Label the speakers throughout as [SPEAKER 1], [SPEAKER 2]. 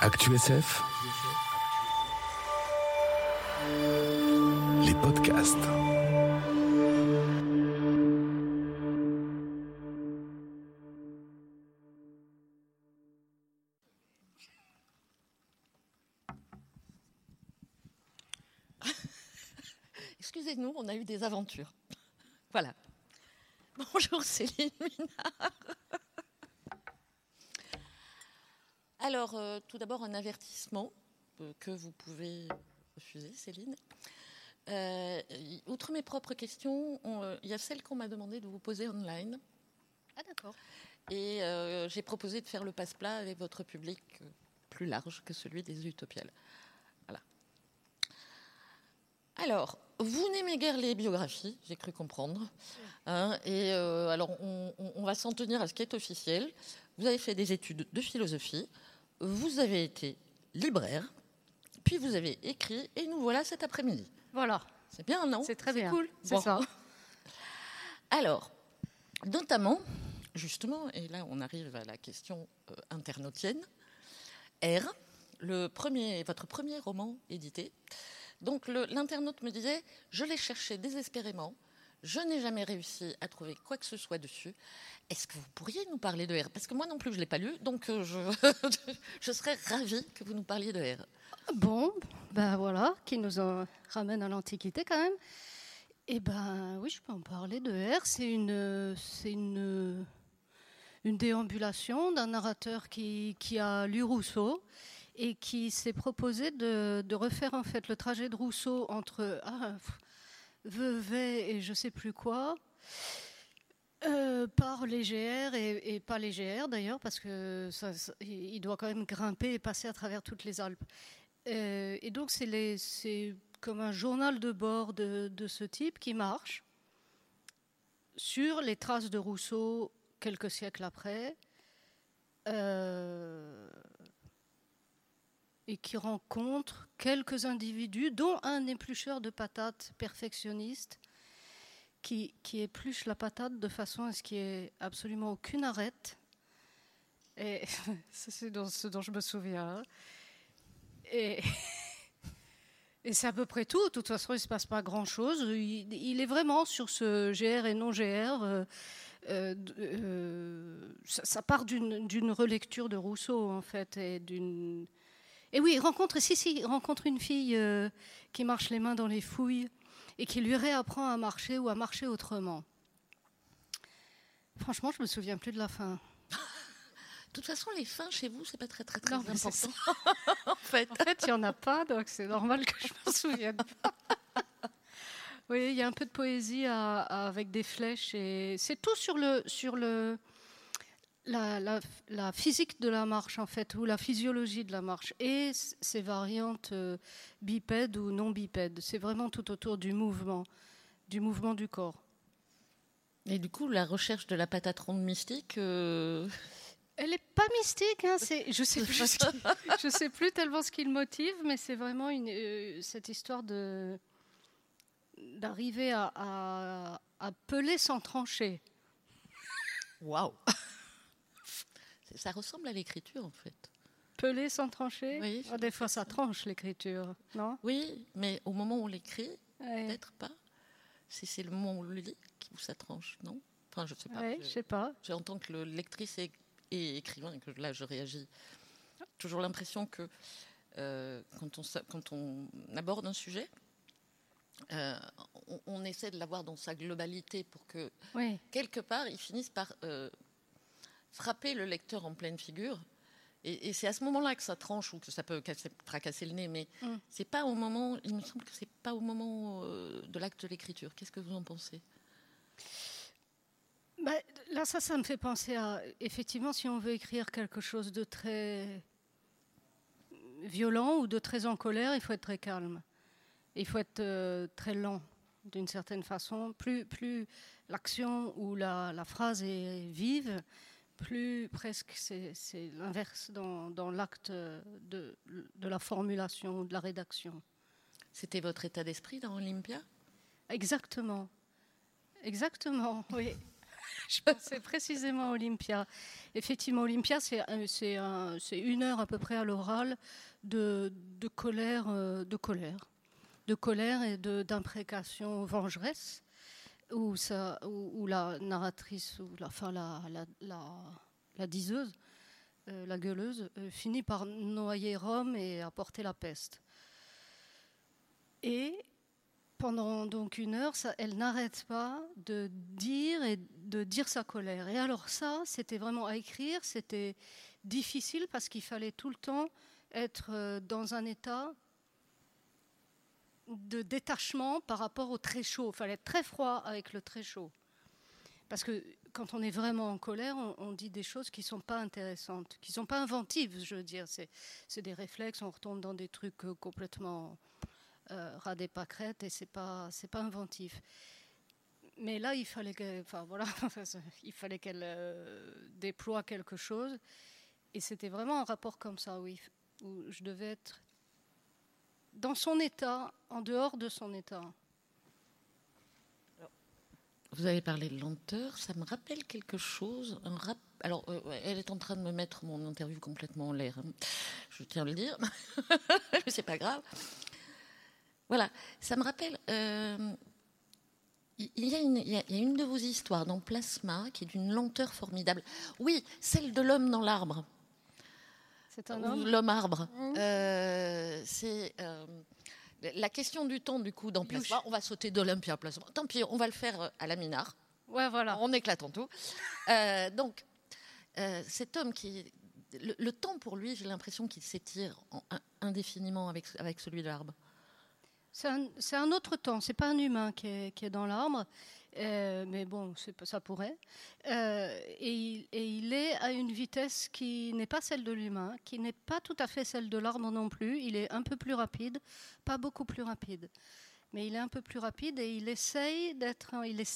[SPEAKER 1] ActuSF, les podcasts.
[SPEAKER 2] Excusez-nous, on a eu des aventures. Voilà. Bonjour Céline Minard. Alors, tout d'abord, un avertissement que vous pouvez refuser, Céline. Outre mes propres questions, il y a celles qu'on m'a demandé de vous poser online.
[SPEAKER 3] Ah, d'accord.
[SPEAKER 2] Et j'ai proposé de faire le passe-plat avec votre public plus large que celui des Utopiales. Voilà. Alors, vous n'aimez guère les biographies, j'ai cru comprendre. Hein, et alors, on va s'en tenir à ce qui est officiel. Vous avez fait des études de philosophie, vous avez été libraire, puis vous avez écrit, et nous voilà cet après-midi.
[SPEAKER 3] Voilà.
[SPEAKER 2] C'est bien, non ?
[SPEAKER 3] C'est très bien.
[SPEAKER 2] Cool.
[SPEAKER 3] C'est ça.
[SPEAKER 2] Alors, notamment, justement, et là on arrive à la question internautienne, R, votre premier roman édité. Donc l'internaute me disait, je l'ai cherché désespérément, je n'ai jamais réussi à trouver quoi que ce soit dessus. Est-ce que vous pourriez nous parler de R ? Parce que moi non plus je ne l'ai pas lu, donc je serais ravie que vous nous parliez de R.
[SPEAKER 3] Bon, ben voilà, qui nous ramène à l'Antiquité quand même. Eh ben oui, je peux en parler de R. C'est une déambulation d'un narrateur qui a lu Rousseau et qui s'est proposé de refaire en fait le trajet de Rousseau entre Vevey et je sais plus quoi, par les GR et pas les GR d'ailleurs, parce que il doit quand même grimper et passer à travers toutes les Alpes. Et donc c'est comme un journal de bord de ce type qui marche sur les traces de Rousseau quelques siècles après, et qui rencontre quelques individus, dont un éplucheur de patates perfectionniste, qui épluche la patate de façon à ce qu'il n'y ait absolument aucune arête. Et c'est ce dont je me souviens. Et c'est à peu près tout. De toute façon, il ne se passe pas grand-chose. Il est vraiment sur ce GR et non GR. Ça part d'une relecture de Rousseau, en fait. Et oui, il rencontre une fille qui marche les mains dans les fouilles et qui lui réapprend à marcher ou à marcher autrement. Franchement, je ne me souviens plus de la fin.
[SPEAKER 2] De toute façon, les fins chez vous, c'est pas très
[SPEAKER 3] Non,
[SPEAKER 2] important. En fait,
[SPEAKER 3] il n'y en a pas, donc c'est normal que je me souvienne pas. Oui, il y a un peu de poésie avec des flèches et c'est tout sur la physique de la marche en fait, ou la physiologie de la marche et ses variantes bipèdes ou non bipèdes. C'est vraiment tout autour du mouvement du corps.
[SPEAKER 2] Et du coup, la recherche de la patate ronde mystique.
[SPEAKER 3] Elle n'est pas mystique, hein, je sais plus tellement ce qui le motive, mais c'est vraiment cette histoire d'arriver à peler sans trancher.
[SPEAKER 2] Waouh. Ça ressemble à l'écriture, en fait.
[SPEAKER 3] Peler sans trancher ?
[SPEAKER 2] Oui,
[SPEAKER 3] des fois, ça tranche, l'écriture, non ?
[SPEAKER 2] Oui, mais au moment où on l'écrit, peut-être pas. Si c'est le moment où on le lit, où ça tranche, non ? Enfin, je ne sais pas.
[SPEAKER 3] Oui, je ne sais pas.
[SPEAKER 2] En tant que lectrice et écrivain, et que là, je réagis. Toujours l'impression que quand on aborde un sujet, on essaie de l'avoir dans sa globalité pour que, quelque part, il finisse par frapper le lecteur en pleine figure. Et c'est à ce moment-là que ça tranche ou que ça peut tracasser le nez, mais c'est pas au moment. Il me semble que c'est pas au moment de l'acte de l'écriture. Qu'est-ce que vous en pensez ?
[SPEAKER 3] Là, ça me fait penser à, effectivement, si on veut écrire quelque chose de très violent ou de très en colère, il faut être très calme. Il faut être très lent, d'une certaine façon. Plus l'action ou la phrase est vive, plus presque c'est l'inverse dans l'acte de la formulation, de la rédaction.
[SPEAKER 2] C'était votre état d'esprit dans Olympia ?
[SPEAKER 3] Exactement, oui. Je pensais précisément à Olympia. Effectivement, Olympia, c'est 1 heure à peu près à l'oral de colère, de colère et d'imprécation vengeresse, où la narratrice, ou la diseuse, la gueuleuse, finit par noyer Rome et apporter la peste. Et pendant donc 1 heure, elle n'arrête pas de dire sa colère. Et alors ça, c'était vraiment à écrire, c'était difficile parce qu'il fallait tout le temps être dans un état de détachement par rapport au très chaud. Il fallait être très froid avec le très chaud. Parce que quand on est vraiment en colère, on dit des choses qui ne sont pas intéressantes, qui ne sont pas inventives, je veux dire. C'est des réflexes, on retombe dans des trucs complètement ras des pâquerettes et c'est pas inventif. Mais là, il fallait qu'elle déploie quelque chose. Et c'était vraiment un rapport comme ça, oui, où je devais être dans son état, en dehors de son état.
[SPEAKER 2] Vous avez parlé de lenteur, ça me rappelle quelque chose. Alors, elle est en train de me mettre mon interview complètement en l'air, hein. Je tiens à le dire, mais c'est pas grave. Voilà, ça me rappelle. Il y a une de vos histoires dans Plasma qui est d'une lenteur formidable. Oui, celle de l'homme dans l'arbre.
[SPEAKER 3] C'est un homme.
[SPEAKER 2] L'homme arbre. C'est la question du temps, du coup, dans Plasma. On va sauter d'Olympia à Plasma. Tant pis, on va le faire à la Minard.
[SPEAKER 3] Ouais, voilà.
[SPEAKER 2] En éclatant tout. Donc, cet homme qui. Le temps pour lui, j'ai l'impression qu'il s'étire indéfiniment avec celui de l'arbre.
[SPEAKER 3] C'est un autre temps, c'est pas un humain qui est dans l'arbre, mais bon, ça pourrait. Et il est à une vitesse qui n'est pas celle de l'humain, qui n'est pas tout à fait celle de l'arbre non plus. Il est un peu plus rapide, pas beaucoup plus rapide, mais il est un peu plus rapide et il essaie d'être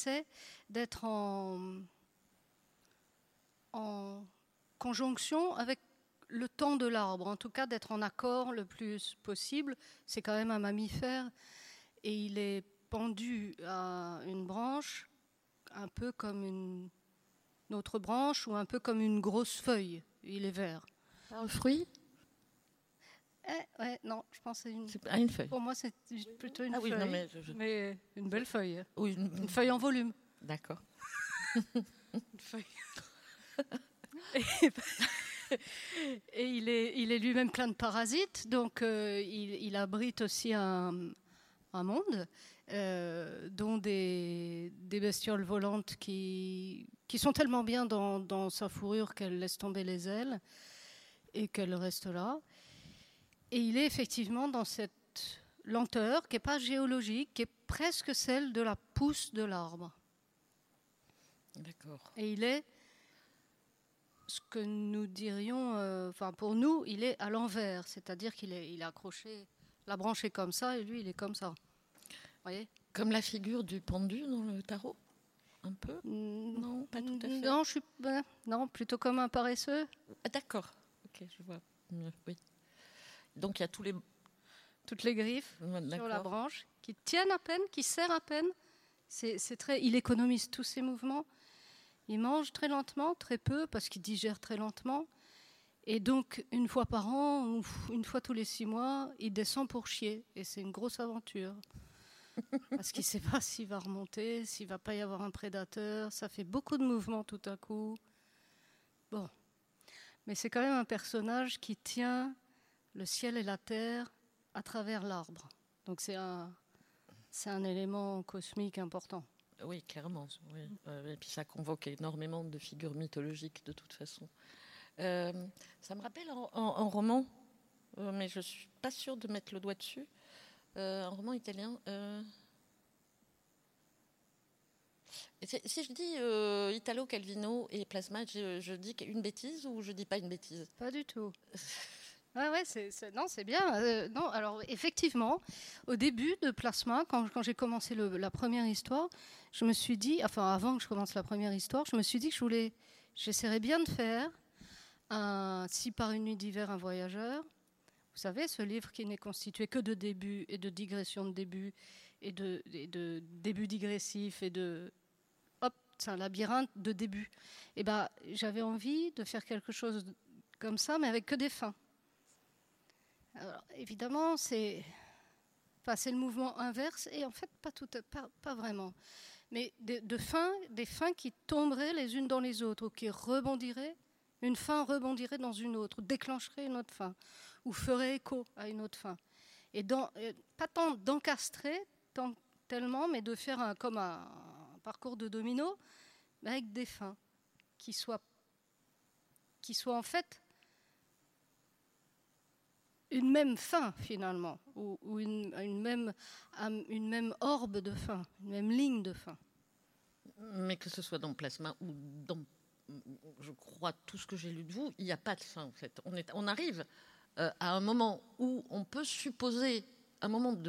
[SPEAKER 3] en conjonction avec le temps de l'arbre, en tout cas d'être en accord le plus possible. C'est quand même un mammifère et il est pendu à une branche un peu comme une autre branche ou un peu comme une grosse feuille. Il est vert.
[SPEAKER 2] Un fruit ?
[SPEAKER 3] Ouais, non, je pense que c'est
[SPEAKER 2] une feuille.
[SPEAKER 3] Pour moi, c'est plutôt une
[SPEAKER 2] feuille.
[SPEAKER 3] Non, mais une belle feuille.
[SPEAKER 2] Oui,
[SPEAKER 3] une feuille en volume.
[SPEAKER 2] D'accord.
[SPEAKER 3] Une feuille. Et il est lui-même plein de parasites, donc il abrite aussi un monde, dont des bestioles volantes qui sont tellement bien dans sa fourrure qu'elle laisse tomber les ailes et qu'elle reste là. Et il est effectivement dans cette lenteur qui n'est pas géologique, qui est presque celle de la pousse de l'arbre.
[SPEAKER 2] D'accord.
[SPEAKER 3] Et il est ce que nous dirions, pour nous, il est à l'envers, c'est-à-dire qu'il est accroché, la branche est comme ça et lui, il est comme ça. Vous voyez ?
[SPEAKER 2] Comme la figure du pendu dans le tarot ? Un peu ? Non, pas tout à fait.
[SPEAKER 3] Non, plutôt comme un paresseux.
[SPEAKER 2] Ah, d'accord, ok, je vois mieux, oui. Donc il y a
[SPEAKER 3] toutes les griffes sur la branche qui tiennent à peine, qui serrent à peine. Il économise tous ses mouvements. Il mange très lentement, très peu, parce qu'il digère très lentement. Et donc, 1 fois par an, ou 1 fois tous les 6 mois, il descend pour chier. Et c'est une grosse aventure. Parce qu'il ne sait pas s'il va remonter, s'il ne va pas y avoir un prédateur. Ça fait beaucoup de mouvements tout à coup. Bon. Mais c'est quand même un personnage qui tient le ciel et la terre à travers l'arbre. Donc c'est un élément cosmique important.
[SPEAKER 2] Oui, clairement. Oui. Et puis ça convoque énormément de figures mythologiques de toute façon. Ça me rappelle un roman, mais je ne suis pas sûre de mettre le doigt dessus. Un roman italien. Si je dis Italo Calvino et Plasma, je dis une bêtise ou je ne dis pas une bêtise ?
[SPEAKER 3] Pas du tout. Non, c'est bien. Non, alors effectivement, au début de Plasma, quand j'ai commencé la première histoire, je me suis dit, enfin avant que je commence la première histoire, je me suis dit que j'essaierais bien de faire Si par une nuit d'hiver un voyageur. Vous savez, ce livre qui n'est constitué que de débuts et de digressions de début et de débuts digressifs et de c'est un labyrinthe de début. Et ben, j'avais envie de faire quelque chose comme ça, mais avec que des fins. Alors, évidemment, c'est le mouvement inverse, et en fait, pas vraiment. Mais des fins qui tomberaient les unes dans les autres, ou qui rebondiraient, une fin rebondirait dans une autre, déclencherait une autre fin, ou ferait écho à une autre fin. Et pas tant d'encastrer, tellement, mais de faire comme un parcours de domino, mais avec des fins qui soient en fait une même fin finalement, ou une même orbe de fin, une même ligne de fin.
[SPEAKER 2] Mais que ce soit dans Plasma ou dans, je crois, tout ce que j'ai lu de vous, il n'y a pas de fin en fait. On arrive à un moment où on peut supposer un moment de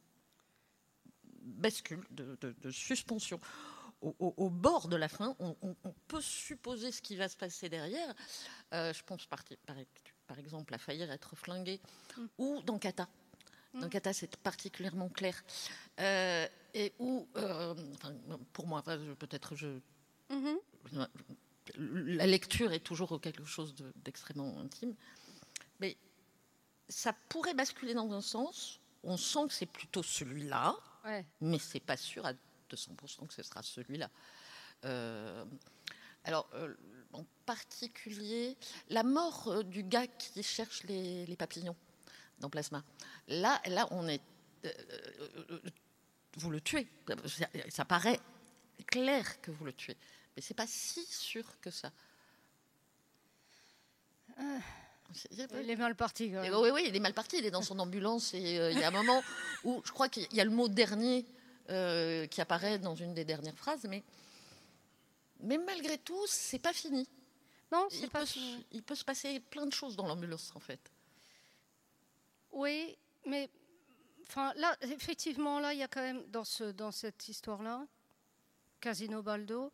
[SPEAKER 2] bascule, de suspension. Au bord de la fin, on peut supposer ce qui va se passer derrière. Je pense par exemple à Faillir être flingué, ou dans Kata. Dans Kata, c'est particulièrement clair. Et où, pour moi, peut-être la lecture est toujours quelque chose d'extrêmement intime, mais ça pourrait basculer dans un sens. On sent que c'est plutôt celui-là, mais c'est pas sûr à 200% que ce sera celui-là. En particulier, la mort du gars qui cherche les papillons dans Plasma. Là, on est... vous le tuez. Ça paraît clair que vous le tuez. Mais c'est pas si sûr que ça.
[SPEAKER 3] Il est mal parti, quand même.
[SPEAKER 2] Oui, il est mal parti. Il est dans son ambulance et il y a un moment où je crois qu'il y a le mot dernier qui apparaît dans une des dernières phrases, mais malgré tout, c'est pas fini.
[SPEAKER 3] Non, c'est pas fini.
[SPEAKER 2] Il peut se passer plein de choses dans l'ambulance, en fait.
[SPEAKER 3] Oui, mais là, effectivement, là, il y a quand même dans cette histoire-là, Casino Baldo,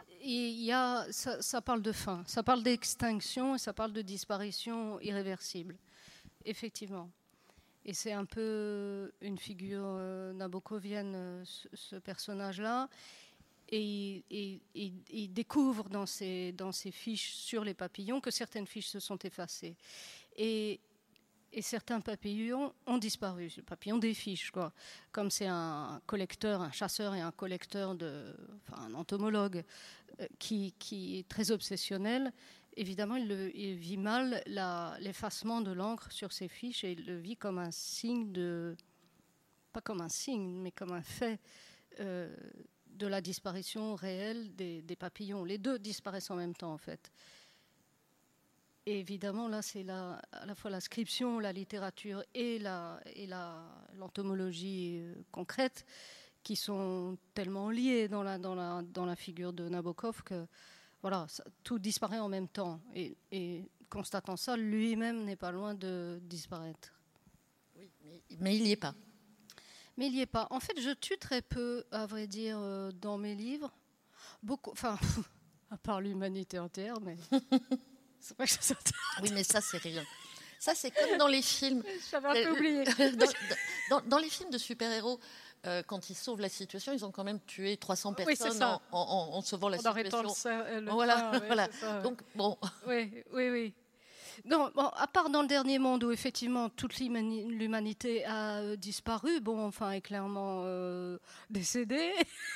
[SPEAKER 3] ça parle de fin, ça parle d'extinction et ça parle de disparition irréversible, effectivement. Et c'est un peu une figure nabokovienne, ce personnage-là. Et il découvre dans ses fiches sur les papillons que certaines fiches se sont effacées. Et certains papillons ont disparu, les papillons des fiches, quoi. Comme c'est un collecteur, un chasseur et un collecteur, un entomologue qui est très obsessionnel, évidemment, il vit mal l'effacement de l'encre sur ses fiches et il le vit comme un signe pas comme un signe, mais comme un fait de la disparition réelle des papillons. Les deux disparaissent en même temps, en fait. Et évidemment, là, c'est à la fois la scription, la littérature et l'entomologie concrète qui sont tellement liées dans la figure de Nabokov que voilà, tout disparaît en même temps. Et constatant ça, lui-même n'est pas loin de disparaître.
[SPEAKER 2] Oui, mais il n'y est pas.
[SPEAKER 3] Mais il n'y est pas. En fait, je tue très peu, à vrai dire, dans mes livres. Beaucoup, à part l'humanité entière, mais... C'est pas que ça.
[SPEAKER 2] Oui, mais ça, c'est rien. Ça, c'est comme dans les films.
[SPEAKER 3] J'avais un peu oublié.
[SPEAKER 2] Dans les films de super-héros, quand ils sauvent la situation, ils ont quand même tué 300 personnes en sauvant la situation. Voilà.
[SPEAKER 3] Ça,
[SPEAKER 2] donc, bon.
[SPEAKER 3] Oui. Non, à part dans le dernier monde où effectivement toute l'humanité a disparu, est clairement décédée.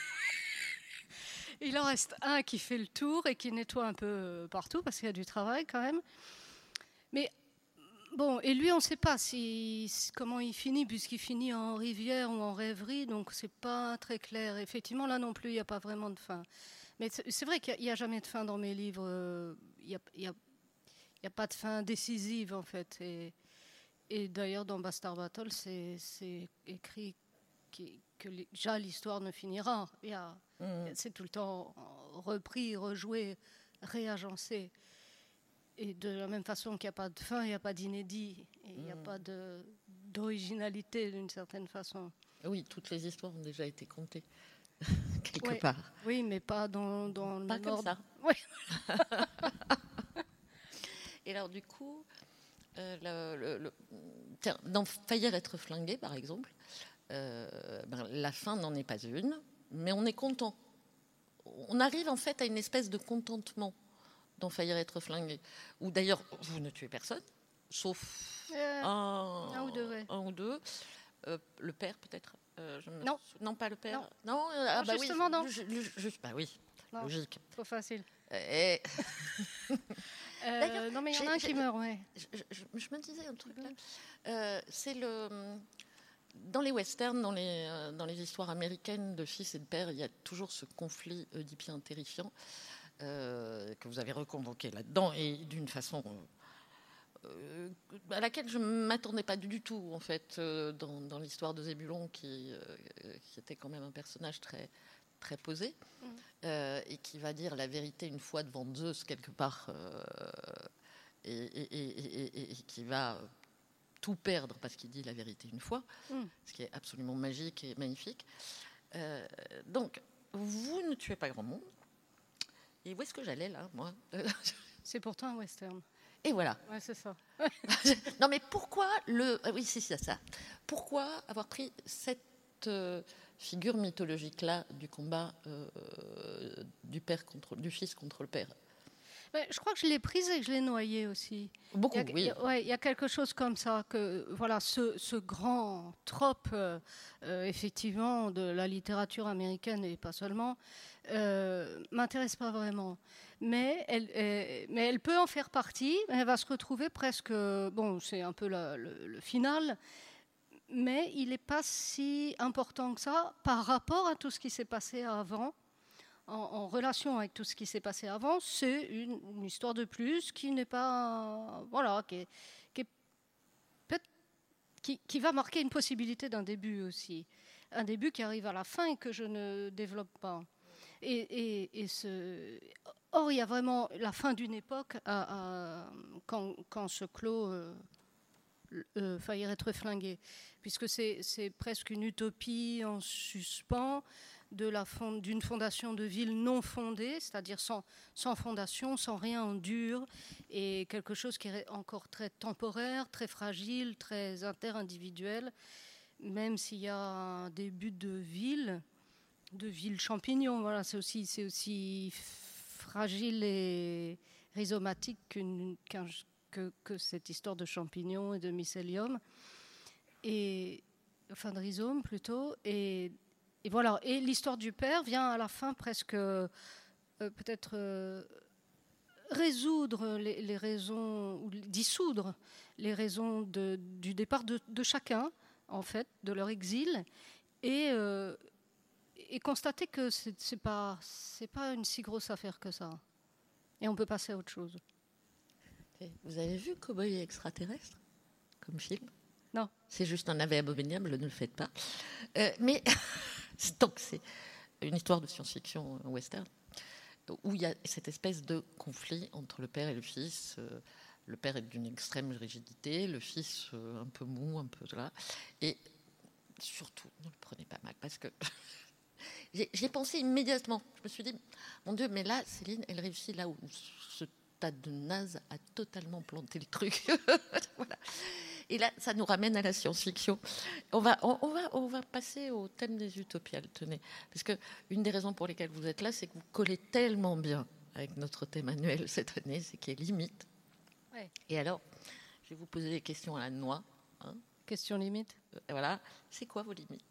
[SPEAKER 3] Il en reste un qui fait le tour et qui nettoie un peu partout parce qu'il y a du travail quand même. Mais bon, et lui, on ne sait pas comment il finit, puisqu'il finit en rivière ou en rêverie, donc c'est pas très clair. Effectivement, là non plus, il n'y a pas vraiment de fin. Mais c'est vrai qu'il n'y a jamais de fin dans mes livres. Il n'y a pas de fin décisive, en fait. Et d'ailleurs, dans Bastard Battle, c'est écrit que déjà l'histoire ne finira. C'est tout le temps repris, rejoué, réagencé. Et de la même façon qu'il n'y a pas de fin, il n'y a pas d'inédit. Et il n'y a pas d'originalité d'une certaine façon.
[SPEAKER 2] Oui, toutes les histoires ont déjà été contées, quelque part.
[SPEAKER 3] Oui, mais pas dans le
[SPEAKER 2] pas comme ça.
[SPEAKER 3] Oui.
[SPEAKER 2] Et alors, du coup, dans Faillir être flingué, par exemple, la fin n'en est pas une, mais on est content. on arrive en fait à une espèce de contentement dans Faillir être flingué, où d'ailleurs vous ne tuez personne, sauf
[SPEAKER 3] un ou deux, ouais.
[SPEAKER 2] un ou deux. Le père peut-être.
[SPEAKER 3] Non.
[SPEAKER 2] Non, pas le père.
[SPEAKER 3] Non.
[SPEAKER 2] Non, ah, bah
[SPEAKER 3] justement,
[SPEAKER 2] oui.
[SPEAKER 3] non.
[SPEAKER 2] Bah oui,
[SPEAKER 3] Non,
[SPEAKER 2] logique.
[SPEAKER 3] trop facile.
[SPEAKER 2] Et...
[SPEAKER 3] non, mais il y en a un qui meurt, ouais.
[SPEAKER 2] Je me disais un truc là. C'est dans les westerns, dans les histoires américaines de fils et de père, il y a toujours ce conflit oedipien terrifiant que vous avez reconvoqué là-dedans et d'une façon à laquelle je ne m'attendais pas du tout en fait dans l'histoire de Zébulon qui était quand même un personnage très très posé et qui va dire la vérité une fois devant Zeus quelque part et qui va tout perdre parce qu'il dit la vérité une fois, ce qui est absolument magique et magnifique. Donc, vous ne tuez pas grand monde. Et où est-ce que j'allais là, moi?
[SPEAKER 3] C'est pourtant un western.
[SPEAKER 2] Et voilà.
[SPEAKER 3] Ouais, c'est ça.
[SPEAKER 2] Non, mais pourquoi oui, c'est ça. Pourquoi avoir pris cette figure mythologique-là du combat du fils contre le père?
[SPEAKER 3] Je crois que je l'ai prise et que je l'ai noyée aussi.
[SPEAKER 2] Beaucoup, oui.
[SPEAKER 3] Il y a quelque chose comme ça, que voilà, ce grand trope, effectivement, de la littérature américaine et pas seulement, m'intéresse pas vraiment. Mais elle peut en faire partie. Elle va se retrouver presque. Bon, c'est un peu le final. Mais il n'est pas si important que ça par rapport à tout ce qui s'est passé avant. En relation avec tout ce qui s'est passé avant, c'est une histoire de plus qui n'est pas, voilà, qui va marquer une possibilité d'un début aussi, un début qui arrive à la fin et que je ne développe pas. Or, il y a vraiment la fin d'une époque quand se clôt Faillir être flingué, puisque c'est presque une utopie en suspens d'une fondation de ville non fondée, c'est-à-dire sans fondation, sans rien en dur, et quelque chose qui est encore très temporaire, très fragile, très interindividuel, même s'il y a un début de ville champignon. Voilà, c'est aussi fragile et rhizomatique que cette histoire de champignons et de mycélium, enfin de rhizome plutôt, et voilà. Et l'histoire du père vient à la fin presque peut-être résoudre les raisons, ou dissoudre les raisons du départ de chacun, en fait, de leur exil, et constater que c'est pas une si grosse affaire que ça. Et on peut passer à autre chose.
[SPEAKER 2] Vous avez vu Cowboy extraterrestre comme film?
[SPEAKER 3] Non.
[SPEAKER 2] C'est juste un navet abominable, ne le faites pas. Mais donc c'est une histoire de science-fiction western où il y a cette espèce de conflit entre le père et le fils. Le père est d'une extrême rigidité, le fils un peu mou, un peu là. Et surtout, ne le prenez pas mal parce que j'y ai pensé immédiatement. Je me suis dit, mon Dieu, mais là, Céline, elle réussit là où ce tas de nazes a totalement planté le truc. Voilà. Et là, ça nous ramène à la science-fiction. On va passer au thème des utopiales, tenez. Parce qu'une des raisons pour lesquelles vous êtes là, c'est que vous collez tellement bien avec notre thème annuel cette année, c'est qu'il y a limite.
[SPEAKER 3] Ouais.
[SPEAKER 2] Et alors, je vais vous poser des questions à la noix.
[SPEAKER 3] Question limite.
[SPEAKER 2] Voilà. C'est quoi vos limites?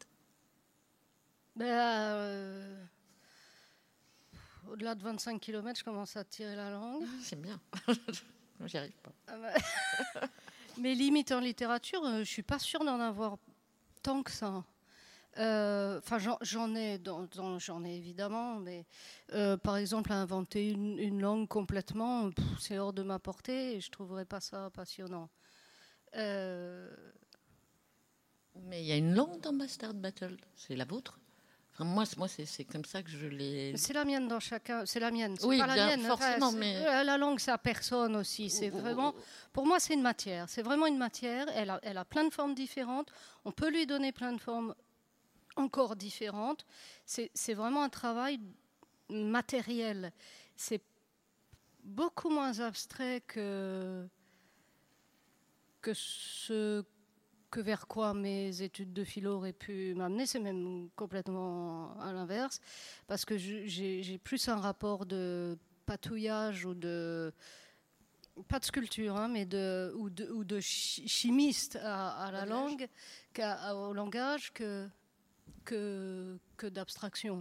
[SPEAKER 3] Au-delà de 25 km, je commence à tirer la langue.
[SPEAKER 2] C'est bien. J'y arrive pas.
[SPEAKER 3] Mes limites en littérature, je ne suis pas sûre d'en avoir tant que ça. Enfin, j'en ai évidemment, mais par exemple, inventer une langue complètement, c'est hors de ma portée et je ne trouverais pas ça passionnant.
[SPEAKER 2] Mais il y a une langue dans Bastard Battle, c'est la vôtre? Enfin, moi c'est comme ça que je l'ai...
[SPEAKER 3] C'est la mienne dans chacun, c'est la mienne, c'est
[SPEAKER 2] oui,
[SPEAKER 3] pas la
[SPEAKER 2] bien,
[SPEAKER 3] mienne.
[SPEAKER 2] Forcément,
[SPEAKER 3] enfin,
[SPEAKER 2] mais...
[SPEAKER 3] La langue, c'est à personne aussi. C'est vraiment, pour moi, c'est une matière. C'est vraiment une matière. Elle a plein de formes différentes. On peut lui donner plein de formes encore différentes. C'est vraiment un travail matériel. C'est beaucoup moins abstrait que ce que vers quoi mes études de philo auraient pu m'amener, c'est même complètement à l'inverse, parce que j'ai plus un rapport de patouillage ou de pas de sculpture, hein, mais ou de chimiste à la langue, au langage que d'abstraction.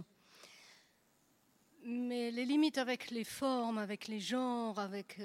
[SPEAKER 3] Mais les limites avec les formes, avec les genres,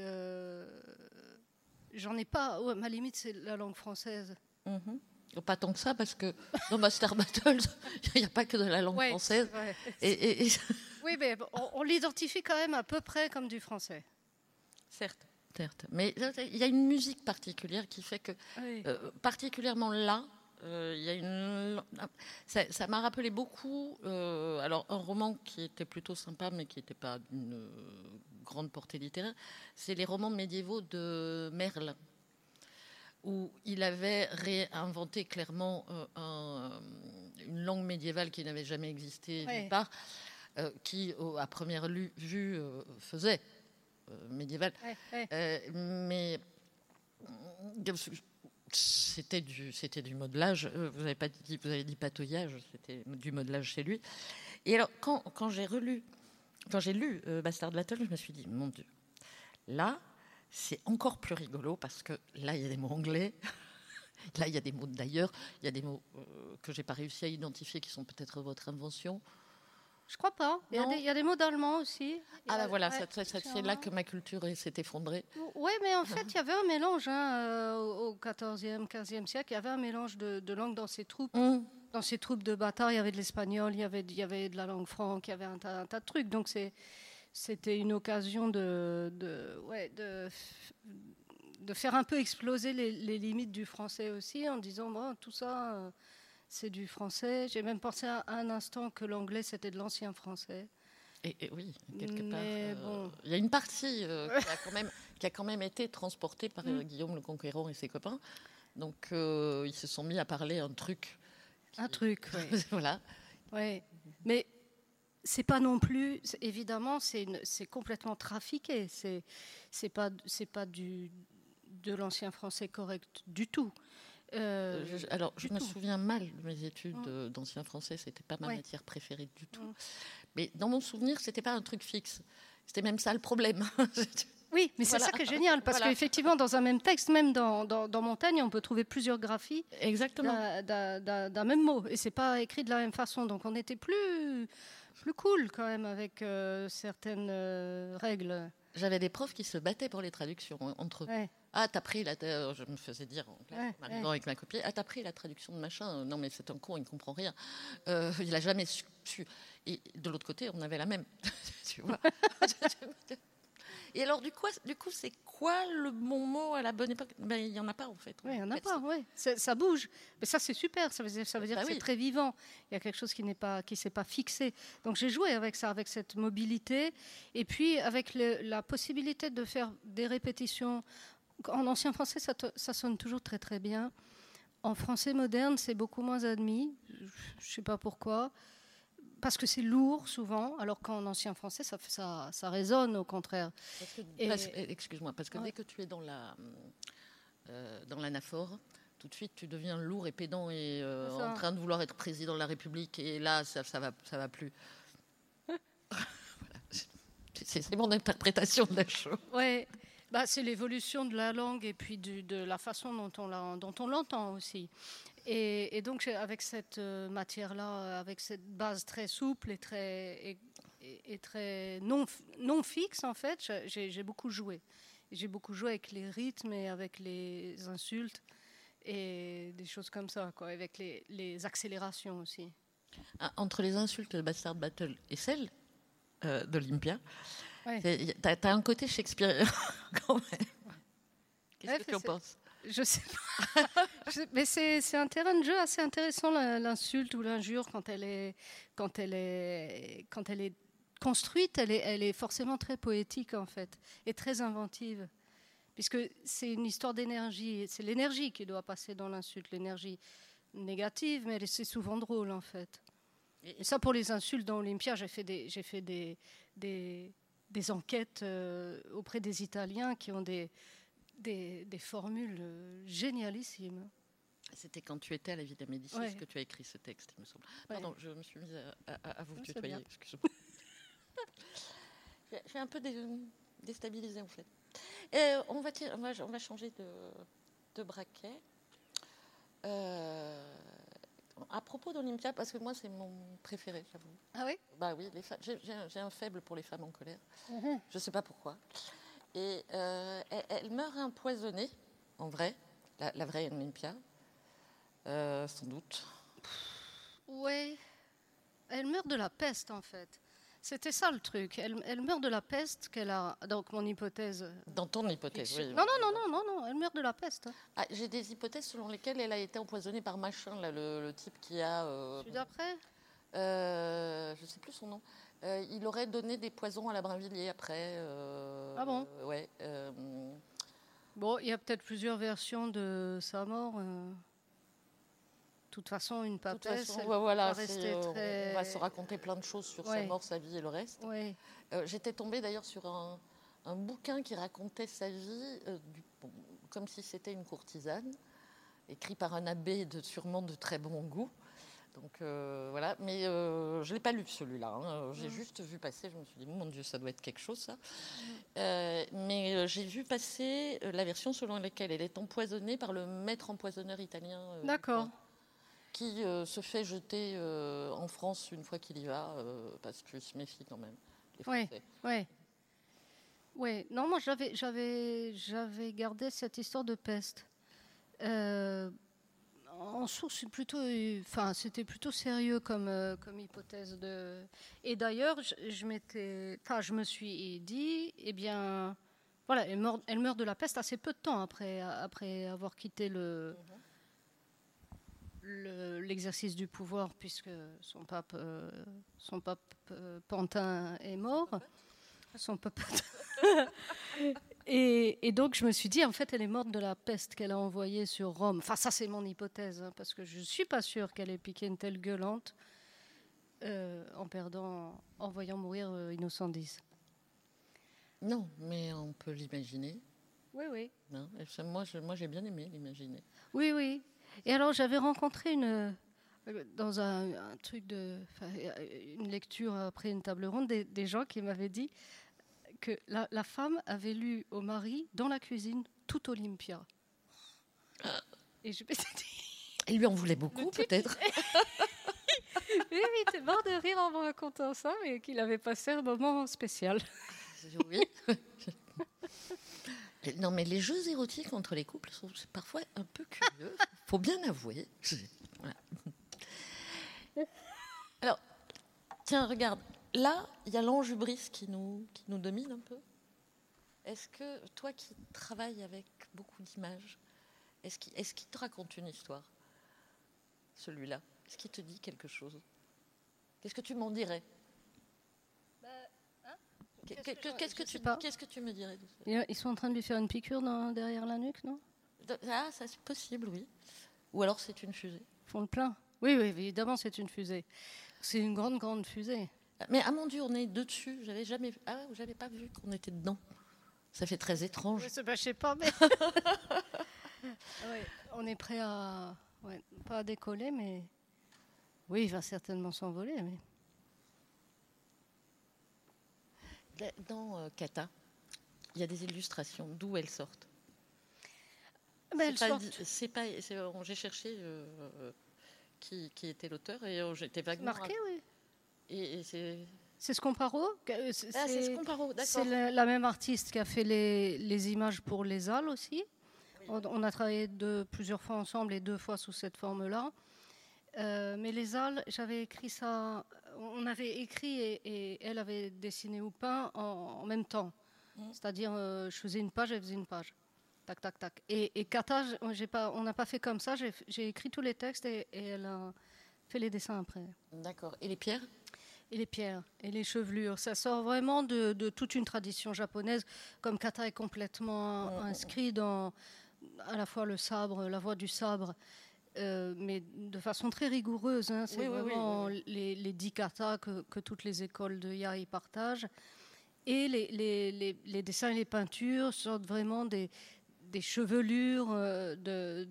[SPEAKER 3] j'en ai pas. Ouais, ma limite, c'est la langue française.
[SPEAKER 2] Pas tant que ça, parce que dans Master Battles, il n'y a pas que de la langue française.
[SPEAKER 3] Oui, mais on l'identifie quand même à peu près comme du français.
[SPEAKER 2] Certes. Mais il y a une musique particulière qui fait que, particulièrement là, il y a ça m'a rappelé beaucoup. Alors, un roman qui était plutôt sympa, mais qui n'était pas d'une grande portée littéraire, c'est les romans médiévaux de Merle, où il avait réinventé clairement une langue médiévale qui n'avait jamais existé nulle part, qui, à première vue, faisait médiéval. Mais c'était du modelage. Vous avez dit patouillage, c'était du modelage chez lui. Et alors, quand j'ai lu Bastard Battle, je me suis dit, mon Dieu, là, c'est encore plus rigolo parce que là, il y a des mots anglais. Là, il y a des mots d'ailleurs. Il y a des mots que j'ai pas réussi à identifier qui sont peut-être votre invention.
[SPEAKER 3] Je crois pas. Il y a des mots d'allemand aussi.
[SPEAKER 2] Voilà, c'est là que ma culture s'est effondrée.
[SPEAKER 3] Oui, mais en fait, il y avait un mélange au XIVe, XVe siècle. Il y avait un mélange de langues dans ces troupes. Dans ces troupes de bâtards, il y avait de l'espagnol, il y avait de la langue franque, il y avait un tas de trucs. Donc, c'était une occasion de faire un peu exploser les limites du français aussi, en disant, bon, tout ça... c'est du français. J'ai même pensé à un instant que l'anglais, c'était de l'ancien français.
[SPEAKER 2] Et oui, quelque part. Il y a une partie qui a quand même été transportée par Guillaume le Conquérant et ses copains. Donc, ils se sont mis à parler un truc.
[SPEAKER 3] Oui.
[SPEAKER 2] Voilà.
[SPEAKER 3] Ouais. Mais c'est pas non plus... Évidemment, c'est complètement trafiqué. C'est pas de l'ancien français correct du tout.
[SPEAKER 2] Je me souviens mal de mes études d'ancien français, c'était pas ma matière préférée du tout. Mais dans mon souvenir, c'était pas un truc fixe. C'était même ça le problème.
[SPEAKER 3] Oui, mais c'est ça qui est génial, parce qu'effectivement, dans un même texte, même dans Montaigne, on peut trouver plusieurs graphies d'un même mot, et c'est pas écrit de la même façon. Donc on était plus cool quand même avec certaines règles.
[SPEAKER 2] J'avais des profs qui se battaient pour les traductions entre eux. Ah, t'as pris je me faisais dire en classe, en arrivant avec ma copie, ah, t'as pris la traduction de machin. Non, mais c'est un con, il ne comprend rien. Il n'a jamais su. Et de l'autre côté, on avait la même. Tu vois. Et alors, du coup, c'est quoi le bon mot à la bonne époque? Il n'y en a pas, en fait.
[SPEAKER 3] Oui, il n'y en a pas, oui. Ça bouge. Mais ça, c'est super. Ça veut dire que c'est très vivant. Il y a quelque chose qui ne s'est pas fixé. Donc, j'ai joué avec ça, avec cette mobilité. Et puis, avec la possibilité de faire des répétitions. En ancien français, ça sonne toujours très, très bien. En français moderne, c'est beaucoup moins admis. Je ne sais pas pourquoi. Parce que c'est lourd, souvent, alors qu'en ancien français, ça résonne, au contraire.
[SPEAKER 2] Excuse-moi, parce que dès que tu es dans l'anaphore, tout de suite, tu deviens lourd et pédant et en train de vouloir être président de la République. Et là, ça va plus. Voilà. C'est mon interprétation de la chose.
[SPEAKER 3] Oui. C'est l'évolution de la langue et puis de la façon dont on l'entend aussi. Et donc, avec cette matière-là, avec cette base très souple et très non fixe, en fait, j'ai beaucoup joué. J'ai beaucoup joué avec les rythmes et avec les insultes et des choses comme ça, quoi, avec les accélérations aussi.
[SPEAKER 2] Entre les insultes de Bastard Battle et celles d'Olympia, t'as un côté shakespearien quand même. Qu'est-ce que tu en penses?
[SPEAKER 3] Je sais pas. Mais c'est un terrain de jeu assez intéressant, l'insulte ou l'injure, quand elle est construite, elle est forcément très poétique, en fait, et très inventive. Puisque c'est une histoire d'énergie. C'est l'énergie qui doit passer dans l'insulte, l'énergie négative, mais c'est souvent drôle, en fait. Et ça, pour les insultes dans Olympia, j'ai fait des enquêtes auprès des Italiens qui ont des formules génialissimes.
[SPEAKER 2] C'était quand tu étais à la Villa Médicis que tu as écrit ce texte, il me semble. Pardon, je me suis mise à vous tutoyer, excusez-moi. Je suis un peu déstabilisée en fait. On va changer de braquet. À propos d'Olympia, parce que moi c'est mon préféré, j'avoue.
[SPEAKER 3] Ah oui?
[SPEAKER 2] Bah oui, j'ai un faible pour les femmes en colère. Je ne sais pas pourquoi. Et elle meurt empoisonnée, en vrai, la vraie Olympia, sans doute.
[SPEAKER 3] Oui, elle meurt de la peste en fait. C'était ça le truc. Elle meurt de la peste qu'elle a. Donc mon hypothèse.
[SPEAKER 2] Dans ton hypothèse, oui.
[SPEAKER 3] Non, elle meurt de la peste.
[SPEAKER 2] Ah, j'ai des hypothèses selon lesquelles elle a été empoisonnée par machin, là, le type qui a.
[SPEAKER 3] Celui d'après
[SPEAKER 2] je ne sais plus son nom. Il aurait donné des poisons à la Brinvilliers après.
[SPEAKER 3] Ah bon?
[SPEAKER 2] Ouais.
[SPEAKER 3] Bon, il y a peut-être plusieurs versions de sa mort. De toute façon, une papesse.
[SPEAKER 2] Voilà,
[SPEAKER 3] très...
[SPEAKER 2] on va se raconter plein de choses sur sa mort, sa vie et le reste.
[SPEAKER 3] Ouais.
[SPEAKER 2] J'étais tombée d'ailleurs sur un bouquin qui racontait sa vie comme si c'était une courtisane, écrit par un abbé sûrement de très bon goût. Donc voilà, mais je ne l'ai pas lu celui-là. Hein. J'ai juste vu passer, je me suis dit, mon Dieu, ça doit être quelque chose ça. Mais j'ai vu passer la version selon laquelle elle est empoisonnée par le maître empoisonneur italien.
[SPEAKER 3] D'accord.
[SPEAKER 2] Qui se fait jeter en France une fois qu'il y va, parce qu'il se méfie quand même, les Français.
[SPEAKER 3] Oui. Non, moi j'avais gardé cette histoire de peste. En source, c'était plutôt sérieux comme hypothèse Et d'ailleurs, je me suis dit, eh bien, voilà, elle meurt de la peste assez peu de temps après avoir quitté l'exercice du pouvoir, puisque son pape Pantin est mort. Son pape. Et donc je me suis dit, en fait, elle est morte de la peste qu'elle a envoyée sur Rome. Enfin, ça c'est mon hypothèse, hein, parce que je ne suis pas sûre qu'elle ait piqué une telle gueulante en voyant mourir Innocent X.
[SPEAKER 2] Non, mais on peut l'imaginer.
[SPEAKER 3] Oui.
[SPEAKER 2] Non, moi j'ai bien aimé l'imaginer.
[SPEAKER 3] Oui. Et alors, j'avais rencontré dans une lecture après une table ronde, des gens qui m'avaient dit que la femme avait lu au mari, dans la cuisine, tout Olympia. Et je me suis dit...
[SPEAKER 2] Elle lui en voulait beaucoup, peut-être.
[SPEAKER 3] Oui, il était mort de rire en me racontant ça, mais qu'il avait passé un moment spécial.
[SPEAKER 2] Oui. Non, mais les jeux érotiques entre les couples sont parfois un peu curieux. Faut bien avouer. Voilà. Alors, tiens, regarde. Là, il y a l'enjubris qui nous domine un peu. Est-ce que toi qui travailles avec beaucoup d'images, est-ce qu'il te raconte une histoire, celui-là? Est-ce qu'il te dit quelque chose? Qu'est-ce que tu m'en dirais? Qu'est-ce que tu me dirais de ça?
[SPEAKER 3] Ils sont en train de lui faire une piqûre derrière la nuque, non?
[SPEAKER 2] Ah, ça c'est possible, oui. Ou alors c'est une fusée.
[SPEAKER 3] Ils font le plein. Oui, évidemment, c'est une fusée. C'est une grande fusée.
[SPEAKER 2] Mais ah mon Dieu, on est dessus. J'avais pas vu qu'on était dedans. Ça fait très étrange.
[SPEAKER 3] Je sais pas, mais on est prêt à pas à décoller, mais oui, il va certainement s'envoler. Mais...
[SPEAKER 2] Dans Kata, il y a des illustrations. D'où elles sortent? J'ai cherché qui était l'auteur et j'étais vaguement
[SPEAKER 3] marqué, oui.
[SPEAKER 2] Et
[SPEAKER 3] c'est Scomparo.
[SPEAKER 2] C'est Scomparo, d'accord.
[SPEAKER 3] C'est la même artiste qui a fait les images pour les Halles aussi. Oui. On a travaillé plusieurs fois ensemble et 2 fois sous cette forme-là. Mais les Halles, j'avais écrit ça. On avait écrit et elle avait dessiné ou peint en même temps. C'est-à-dire, je faisais une page, elle faisait une page. Tac, tac, tac. Et Kata, on n'a pas fait comme ça. J'ai écrit tous les textes et elle a fait les dessins après.
[SPEAKER 2] D'accord. Et les pierres?
[SPEAKER 3] Et les pierres et les chevelures. Ça sort vraiment de toute une tradition japonaise. Comme Kata est complètement inscrit dans à la fois le sabre, la voie du sabre, mais de façon très rigoureuse. Hein. C'est vraiment les 10 katas que toutes les écoles de Yai partagent. Et les dessins et les peintures sortent vraiment des chevelures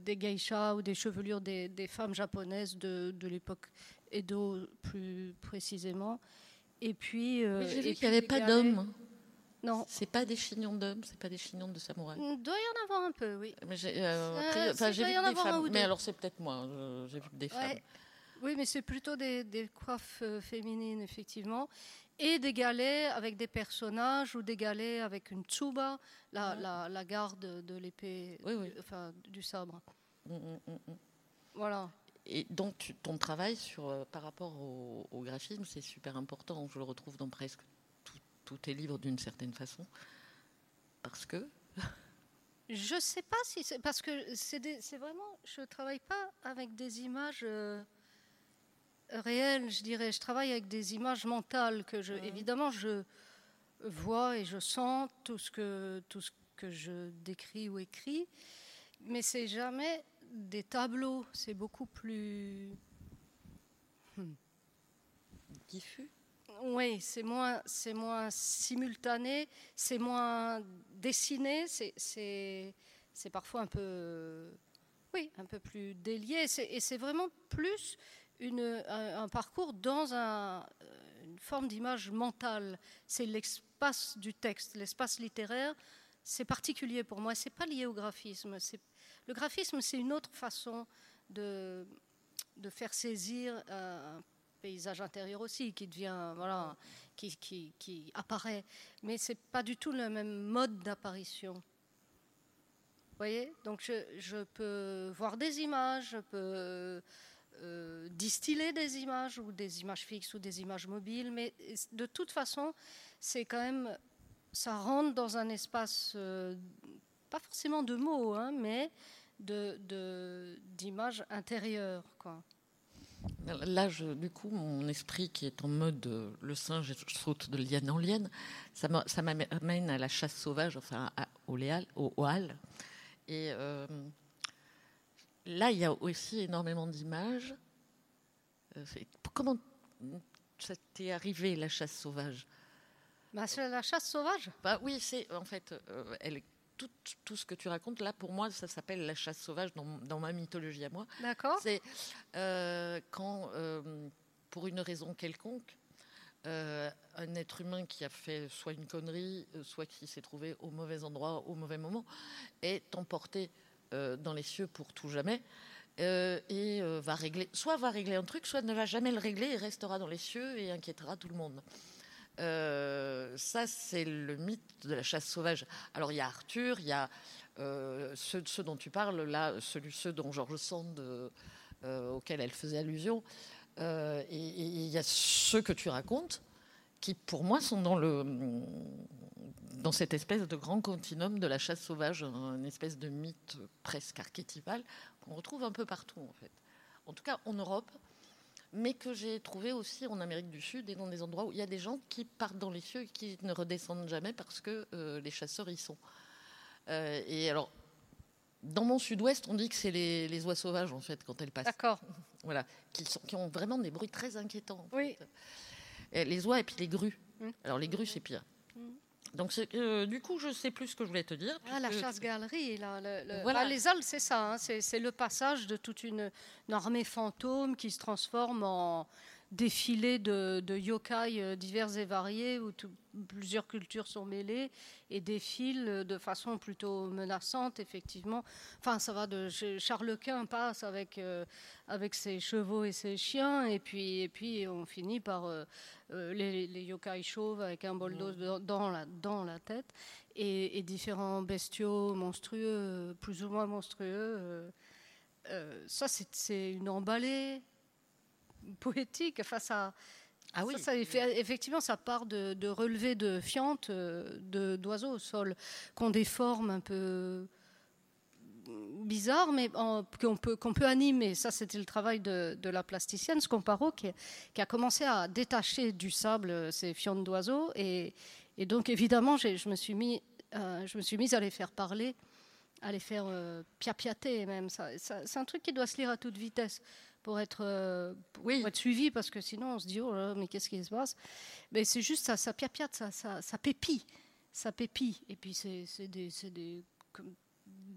[SPEAKER 3] des geishas ou des chevelures des femmes japonaises de l'époque Edo plus précisément. Et puis,
[SPEAKER 2] oui, j'ai vu qu'il n'y avait pas d'hommes.
[SPEAKER 3] Non.
[SPEAKER 2] C'est pas des chignons d'hommes, c'est pas des chignons de samouraï.
[SPEAKER 3] Il doit y en avoir un peu, oui.
[SPEAKER 2] Mais j'ai vu que des femmes. Mais alors c'est peut-être moi, j'ai vu que des femmes.
[SPEAKER 3] Oui, mais c'est plutôt des coiffes féminines, effectivement. Et des galets avec des personnages ou des galets avec une tsuba, la garde de l'épée, enfin, du sabre. Voilà.
[SPEAKER 2] Et donc ton travail par rapport au graphisme, c'est super important. Je le retrouve dans presque tous tes livres d'une certaine façon. Parce que...
[SPEAKER 3] Je ne sais pas si c'est... Parce que c'est vraiment... Je ne travaille pas avec des images... réel, je dirais. Je travaille avec des images mentales que évidemment, je vois et je sens tout ce que je décris ou écris, mais c'est jamais des tableaux. C'est beaucoup plus
[SPEAKER 2] diffus.
[SPEAKER 3] Oui, c'est moins simultané, c'est moins dessiné, c'est parfois un peu plus délié. Et c'est vraiment plus un parcours dans une forme d'image mentale. C'est l'espace du texte, l'espace littéraire. C'est particulier pour moi. C'est pas lié au graphisme. Le graphisme, c'est une autre façon de faire saisir un paysage intérieur aussi, qui devient qui apparaît. Mais c'est pas du tout le même mode d'apparition. Vous voyez ? Donc je peux voir des images, je peux distiller des images, ou des images fixes ou des images mobiles, mais de toute façon, c'est quand même, ça rentre dans un espace, pas forcément de mots, hein, mais d'images intérieures, quoi.
[SPEAKER 2] Là, du coup, mon esprit qui est en mode le singe saute de liane en liane, ça m'amène à la chasse sauvage, enfin au hall. Et là, il y a aussi énormément d'images. Comment ça t'est arrivé, la chasse sauvage ?
[SPEAKER 3] La chasse sauvage ?
[SPEAKER 2] Oui, c'est en fait, tout ce que tu racontes, là, pour moi, ça s'appelle la chasse sauvage dans ma mythologie à moi.
[SPEAKER 3] D'accord.
[SPEAKER 2] C'est quand, pour une raison quelconque, un être humain qui a fait soit une connerie, soit qui s'est trouvé au mauvais endroit, au mauvais moment, est emporté dans les cieux pour tout jamais, et va régler un truc, soit ne va jamais le régler et restera dans les cieux et inquiétera tout le monde. Ça, c'est le mythe de la chasse sauvage. Alors, il y a Arthur, il y a ceux dont tu parles, là, ceux dont George Sand, auxquels elle faisait allusion, et il y a ceux que tu racontes, qui, pour moi, sont dans cette espèce de grand continuum de la chasse sauvage, une espèce de mythe presque archétypal qu'on retrouve un peu partout, en fait. En tout cas, en Europe, mais que j'ai trouvé aussi en Amérique du Sud et dans des endroits où il y a des gens qui partent dans les cieux et qui ne redescendent jamais parce que les chasseurs y sont. Et alors, dans mon sud-ouest, on dit que c'est les oies sauvages, en fait, quand elles passent.
[SPEAKER 3] D'accord.
[SPEAKER 2] Voilà, qui ont vraiment des bruits très inquiétants.
[SPEAKER 3] Oui.
[SPEAKER 2] Et les oies et puis les grues. Alors, les grues, c'est pire. Donc, du coup, je ne sais plus ce que je voulais te dire.
[SPEAKER 3] La chasse-galerie.
[SPEAKER 2] Voilà.
[SPEAKER 3] Les halles, c'est ça. Hein, c'est le passage de toute une armée fantôme qui se transforme en défilé de yokai divers et variés, où plusieurs cultures sont mêlées et défilent de façon plutôt menaçante, effectivement. Enfin, ça va de Charles Quint passe avec ses chevaux et ses chiens, et puis on finit par les yokai chauves avec un bol d'eau dans la tête, et différents bestiaux monstrueux, plus ou moins monstrueux. Ça, c'est une emballée poétique. Enfin, effectivement, ça part de relevés de fientes d'oiseaux au sol, qui ont des formes un peu bizarres, mais qu'on peut animer. Ça, c'était le travail de la plasticienne Scomparo, qui a commencé à détacher du sable ces fientes d'oiseaux, et donc évidemment, je me suis mise à les faire parler, à les faire piapiater même. C'est un truc qui doit se lire à toute vitesse pour être suivi, parce que sinon on se dit, oh là, mais qu'est-ce qui se passe ? Mais c'est juste ça piapiate, ça pépille. Et puis c'est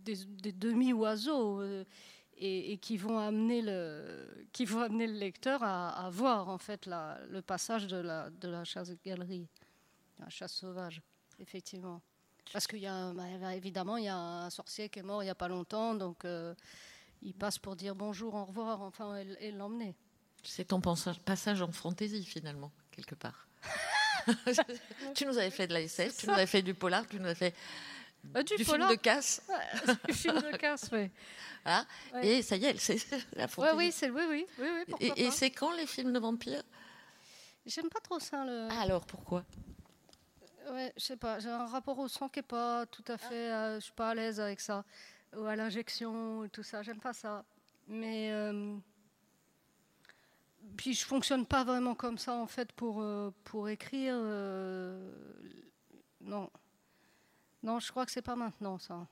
[SPEAKER 3] des demi-oiseaux et qui vont amener le lecteur à voir en fait le passage de la chasse-galerie, la chasse sauvage, effectivement. Parce qu'il y a évidemment il y a un sorcier qui est mort il n'y a pas longtemps, donc il passe pour dire bonjour, au revoir, enfin, et l'emmener.
[SPEAKER 2] C'est ton passage en fantaisie, finalement, quelque part. Tu nous avais fait de la SF, tu nous avais fait du polar, tu nous avais fait du film de casse.
[SPEAKER 3] Du film de casse, oui.
[SPEAKER 2] Voilà. Ouais. Et ça y est, c'est la fantaisie.
[SPEAKER 3] Oui,
[SPEAKER 2] et c'est quand les films de vampires?
[SPEAKER 3] J'aime pas trop ça.
[SPEAKER 2] Alors, pourquoi?
[SPEAKER 3] Ouais, je sais pas, j'ai un rapport au sang qui est pas tout à fait... je suis pas à l'aise avec ça. Ou à l'injection, tout ça, j'aime pas ça. Mais... puis je fonctionne pas vraiment comme ça, en fait, pour écrire. Non, je crois que c'est pas maintenant, ça.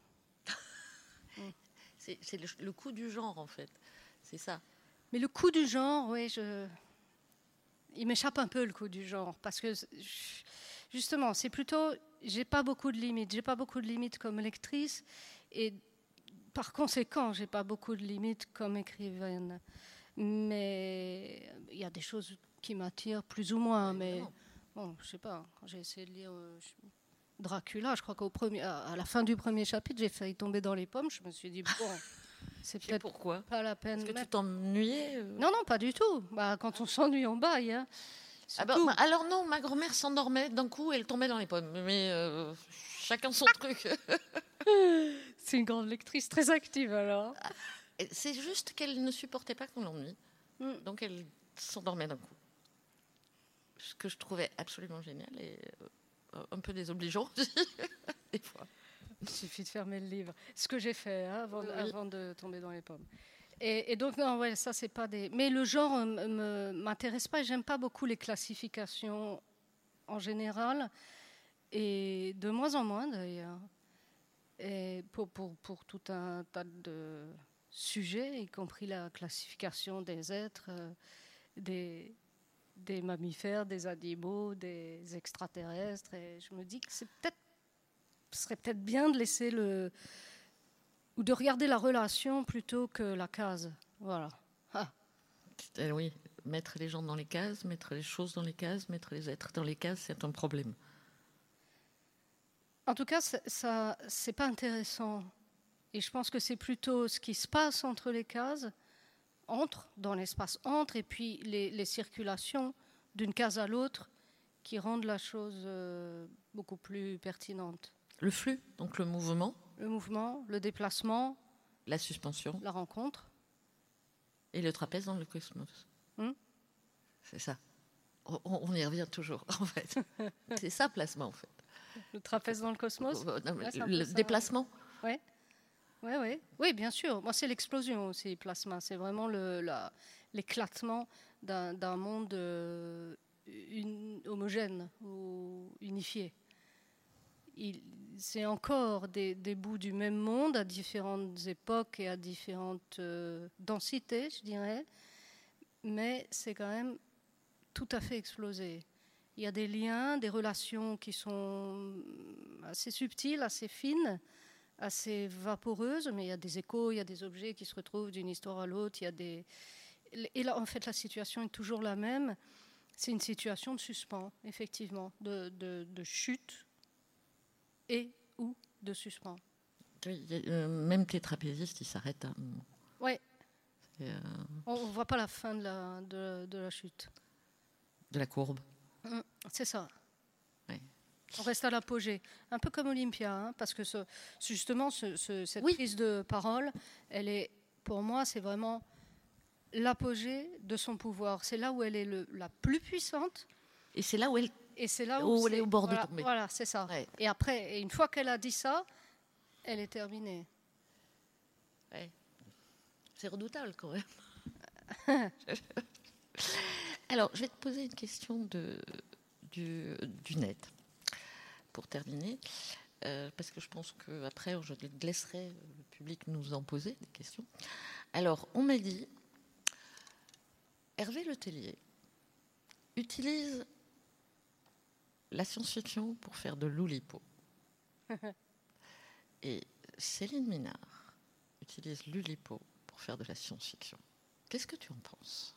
[SPEAKER 2] C'est le coup du genre, en fait. C'est ça.
[SPEAKER 3] Mais le coup du genre, oui, il m'échappe un peu, le coup du genre. Parce que, justement, c'est plutôt... J'ai pas beaucoup de limites comme lectrice. Et par conséquent, j'ai pas beaucoup de limites comme écrivaine. Mais il y a des choses qui m'attirent plus ou moins. Mais bon, je sais pas, quand j'ai essayé de lire... Dracula, je crois à la fin du premier chapitre, j'ai failli tomber dans les pommes. Je me suis dit, bon, c'est peut-être pas la peine.
[SPEAKER 2] Est-ce que tu t'ennuyais
[SPEAKER 3] Non, quand du tout. Quand on s'ennuie, on baille. Hein.
[SPEAKER 2] Alors non, ma grand-mère s'endormait d'un coup et elle tombait dans les pommes. Mais chacun son truc.
[SPEAKER 3] C'est une grande lectrice très active, alors.
[SPEAKER 2] C'est juste qu'elle ne supportait pas qu'on l'ennuie. Donc elle s'endormait d'un coup. Ce que je trouvais absolument génial et... un peu désobligeant aussi, des fois.
[SPEAKER 3] Il suffit de fermer le livre. Ce que j'ai fait avant de tomber dans les pommes. Et donc, non, ouais, ça, c'est pas des... Mais le genre m'intéresse pas. J'aime pas beaucoup les classifications en général. Et de moins en moins, d'ailleurs. Et pour tout un tas de sujets, y compris la classification des êtres, des mammifères, des animaux, des extraterrestres. Et je me dis que ce serait peut-être bien de laisser ou de regarder la relation plutôt que la case. Voilà.
[SPEAKER 2] Oui, mettre les gens dans les cases, mettre les choses dans les cases, mettre les êtres dans les cases, c'est un problème.
[SPEAKER 3] En tout cas, ça, c'est pas intéressant. Et je pense que c'est plutôt ce qui se passe entre les cases, dans l'espace entre, et puis les circulations d'une case à l'autre qui rendent la chose beaucoup plus pertinente.
[SPEAKER 2] Le flux, donc le mouvement.
[SPEAKER 3] Le mouvement, le déplacement.
[SPEAKER 2] La suspension.
[SPEAKER 3] La rencontre.
[SPEAKER 2] Et le trapèze dans le cosmos. C'est ça. On y revient toujours, en fait. C'est ça, placement, en fait.
[SPEAKER 3] Le trapèze dans le cosmos.
[SPEAKER 2] Le déplacement.
[SPEAKER 3] Oui. Oui, bien sûr. Moi, c'est l'explosion aussi, plasma. C'est vraiment l'éclatement d'un monde homogène ou unifié. C'est encore des bouts du même monde à différentes époques et à différentes densités, je dirais. Mais c'est quand même tout à fait explosé. Il y a des liens, des relations qui sont assez subtiles, assez fines, assez vaporeuses, mais il y a des échos, il y a des objets qui se retrouvent d'une histoire à l'autre. Et là, en fait, la situation est toujours la même. C'est une situation de suspens, effectivement, de chute et ou de suspens.
[SPEAKER 2] Oui, même tes trapézistes, ils s'arrêtent.
[SPEAKER 3] Oui. On ne voit pas la fin de la chute.
[SPEAKER 2] De la courbe.
[SPEAKER 3] C'est ça.
[SPEAKER 2] Oui.
[SPEAKER 3] On reste à l'apogée. Un peu comme Olympia, parce que justement, cette prise de parole, pour moi, c'est vraiment l'apogée de son pouvoir. C'est là où elle est la plus puissante.
[SPEAKER 2] Et c'est là où elle est au bord de tomber.
[SPEAKER 3] Voilà, c'est ça. Ouais. Et après, une fois qu'elle a dit ça, elle est terminée.
[SPEAKER 2] Ouais. C'est redoutable quand même. Alors, je vais te poser une question du net pour terminer, parce que je pense qu'après, je laisserai le public nous en poser des questions. Alors, on m'a dit, Hervé Letellier utilise la science-fiction pour faire de l'oulipo. Et Céline Minard utilise l'Oulipo pour faire de la science-fiction. Qu'est-ce que tu en penses?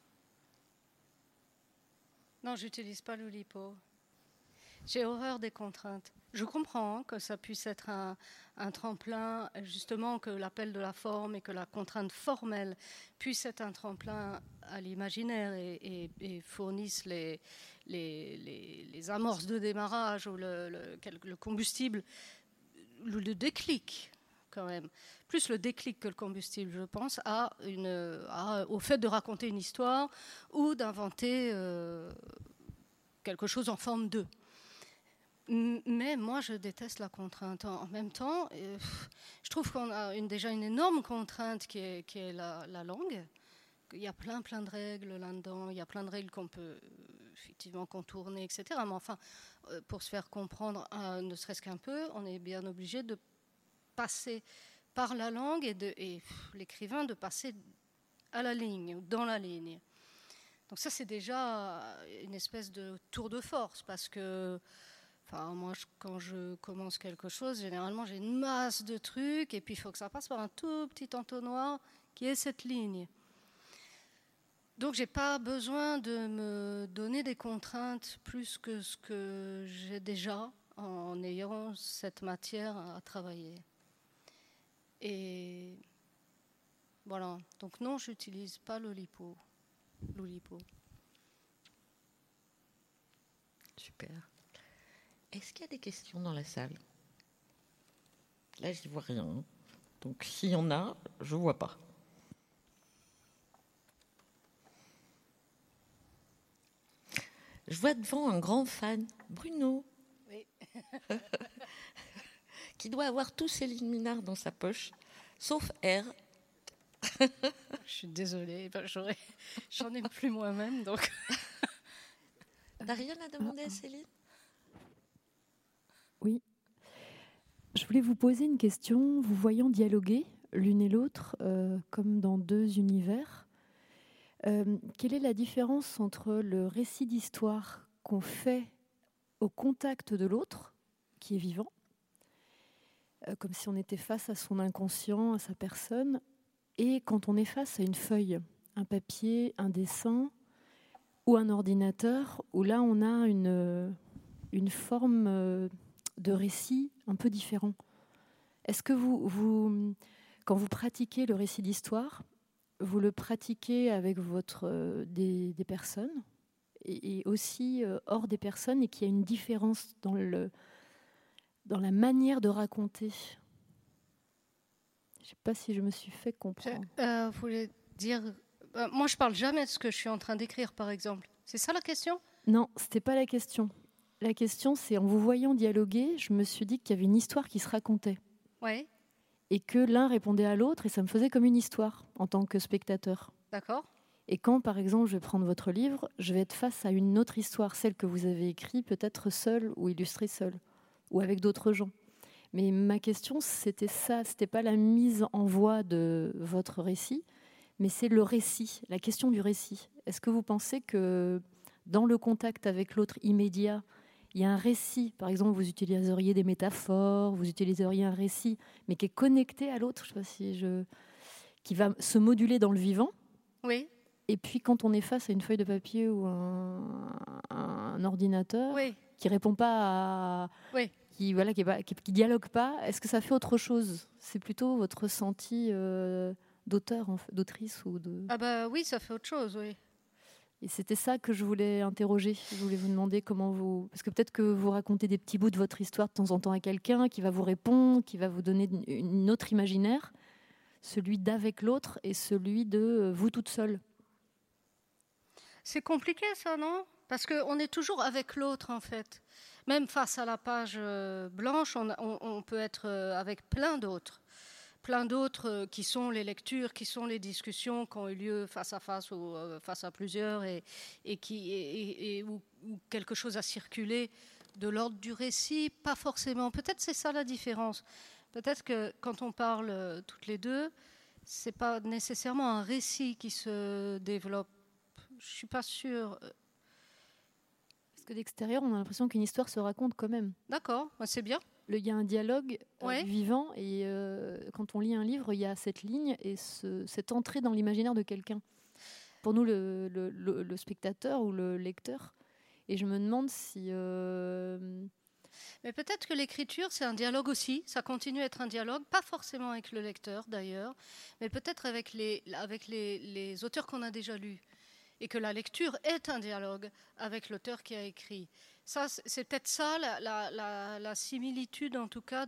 [SPEAKER 3] Non, j'utilise pas l'Oulipo. J'ai horreur des contraintes. Je comprends que ça puisse être un tremplin, justement que l'appel de la forme et que la contrainte formelle puisse être un tremplin à l'imaginaire et fournisse les amorces de démarrage ou le combustible, le déclic quand même. Plus le déclic que le combustible, je pense, au fait de raconter une histoire ou d'inventer quelque chose en forme d'eux. Mais moi, je déteste la contrainte. En même temps, je trouve qu'on a déjà une énorme contrainte qui est la langue. Il y a plein de règles là-dedans. Il y a plein de règles qu'on peut effectivement contourner, etc. Mais enfin, pour se faire comprendre, ne serait-ce qu'un peu, on est bien obligé de passer par la langue et l'écrivain de passer à la ligne, dans la ligne. Donc ça, c'est déjà une espèce de tour de force parce que moi, quand je commence quelque chose, généralement, j'ai une masse de trucs et puis il faut que ça passe par un tout petit entonnoir qui est cette ligne. Donc, je n'ai pas besoin de me donner des contraintes plus que ce que j'ai déjà en ayant cette matière à travailler. Et voilà. Donc, non, je n'utilise pas l'Oulipo.
[SPEAKER 2] Super. Est-ce qu'il y a des questions dans la salle? Là, je n'y vois rien. Donc, s'il y en a, je ne vois pas. Je vois devant un grand fan, Bruno,
[SPEAKER 3] oui.
[SPEAKER 2] qui doit avoir tous Céline Minard dans sa poche, sauf R.
[SPEAKER 3] Je suis désolée, j'en ai plus moi-même, donc...
[SPEAKER 2] T'as rien à demander à Céline?
[SPEAKER 1] Oui. Je voulais vous poser une question, vous voyant dialoguer l'une et l'autre comme dans deux univers. Quelle est la différence entre le récit d'histoire qu'on fait au contact de l'autre, qui est vivant, comme si on était face à son inconscient, à sa personne, et quand on est face à une feuille, un papier, un dessin ou un ordinateur, où là on a une forme de récit un peu différent. Est-ce que quand vous pratiquez le récit d'histoire, vous le pratiquez avec des personnes et aussi hors des personnes, et qu'il y a une différence dans la manière de raconter? Je ne sais pas si je me suis fait comprendre.
[SPEAKER 3] Vous voulez dire... moi, je ne parle jamais de ce que je suis en train d'écrire, par exemple. C'est ça la question?
[SPEAKER 1] Non, ce n'était pas la question. La question, c'est en vous voyant dialoguer, je me suis dit qu'il y avait une histoire qui se racontait.
[SPEAKER 3] Oui.
[SPEAKER 1] Et que l'un répondait à l'autre, et ça me faisait comme une histoire en tant que spectateur.
[SPEAKER 3] D'accord.
[SPEAKER 1] Et quand, par exemple, je vais prendre votre livre, je vais être face à une autre histoire, celle que vous avez écrite, peut-être seule ou illustrée seule, ou avec d'autres gens. Mais ma question, c'était ça, c'était pas la mise en voix de votre récit, mais c'est le récit, la question du récit. Est-ce que vous pensez que dans le contact avec l'autre immédiat, il y a un récit, par exemple, vous utiliseriez des métaphores, vous utiliseriez un récit, mais qui est connecté à l'autre, je sais pas si qui va se moduler dans le vivant.
[SPEAKER 3] Oui.
[SPEAKER 1] Et puis quand on est face à une feuille de papier ou un ordinateur,
[SPEAKER 3] oui.
[SPEAKER 1] qui répond pas à...
[SPEAKER 3] Oui.
[SPEAKER 1] Qui dialogue pas, est-ce que ça fait autre chose? C'est plutôt votre ressenti d'auteur, d'autrice ou de...
[SPEAKER 3] Ah bah oui, ça fait autre chose, oui.
[SPEAKER 1] Et c'était ça que je voulais interroger. Je voulais vous demander comment vous... Parce que peut-être que vous racontez des petits bouts de votre histoire de temps en temps à quelqu'un qui va vous répondre, qui va vous donner une autre imaginaire, celui d'avec l'autre et celui de vous toute seule.
[SPEAKER 3] C'est compliqué ça, non? Parce qu'on est toujours avec l'autre, en fait. Même face à la page blanche, on peut être avec plein d'autres. Plein d'autres qui sont les lectures, qui sont les discussions qui ont eu lieu face à face ou face à plusieurs et où quelque chose a circulé de l'ordre du récit, pas forcément. Peut-être c'est ça la différence. Peut-être que quand on parle toutes les deux, c'est pas nécessairement un récit qui se développe. Je suis pas sûre.
[SPEAKER 1] Parce que d'extérieur, on a l'impression qu'une histoire se raconte quand même.
[SPEAKER 3] D'accord, c'est bien.
[SPEAKER 1] Il y a un dialogue
[SPEAKER 3] Ouais.
[SPEAKER 1] vivant, et quand on lit un livre, il y a cette ligne et cette entrée dans l'imaginaire de quelqu'un. Pour nous, le spectateur ou le lecteur. Et je me demande si...
[SPEAKER 3] Mais peut-être que l'écriture, c'est un dialogue aussi. Ça continue à être un dialogue, pas forcément avec le lecteur d'ailleurs, mais peut-être avec les auteurs qu'on a déjà lus. Et que la lecture est un dialogue avec l'auteur qui a écrit. Ça, c'est peut-être ça la similitude, en tout cas,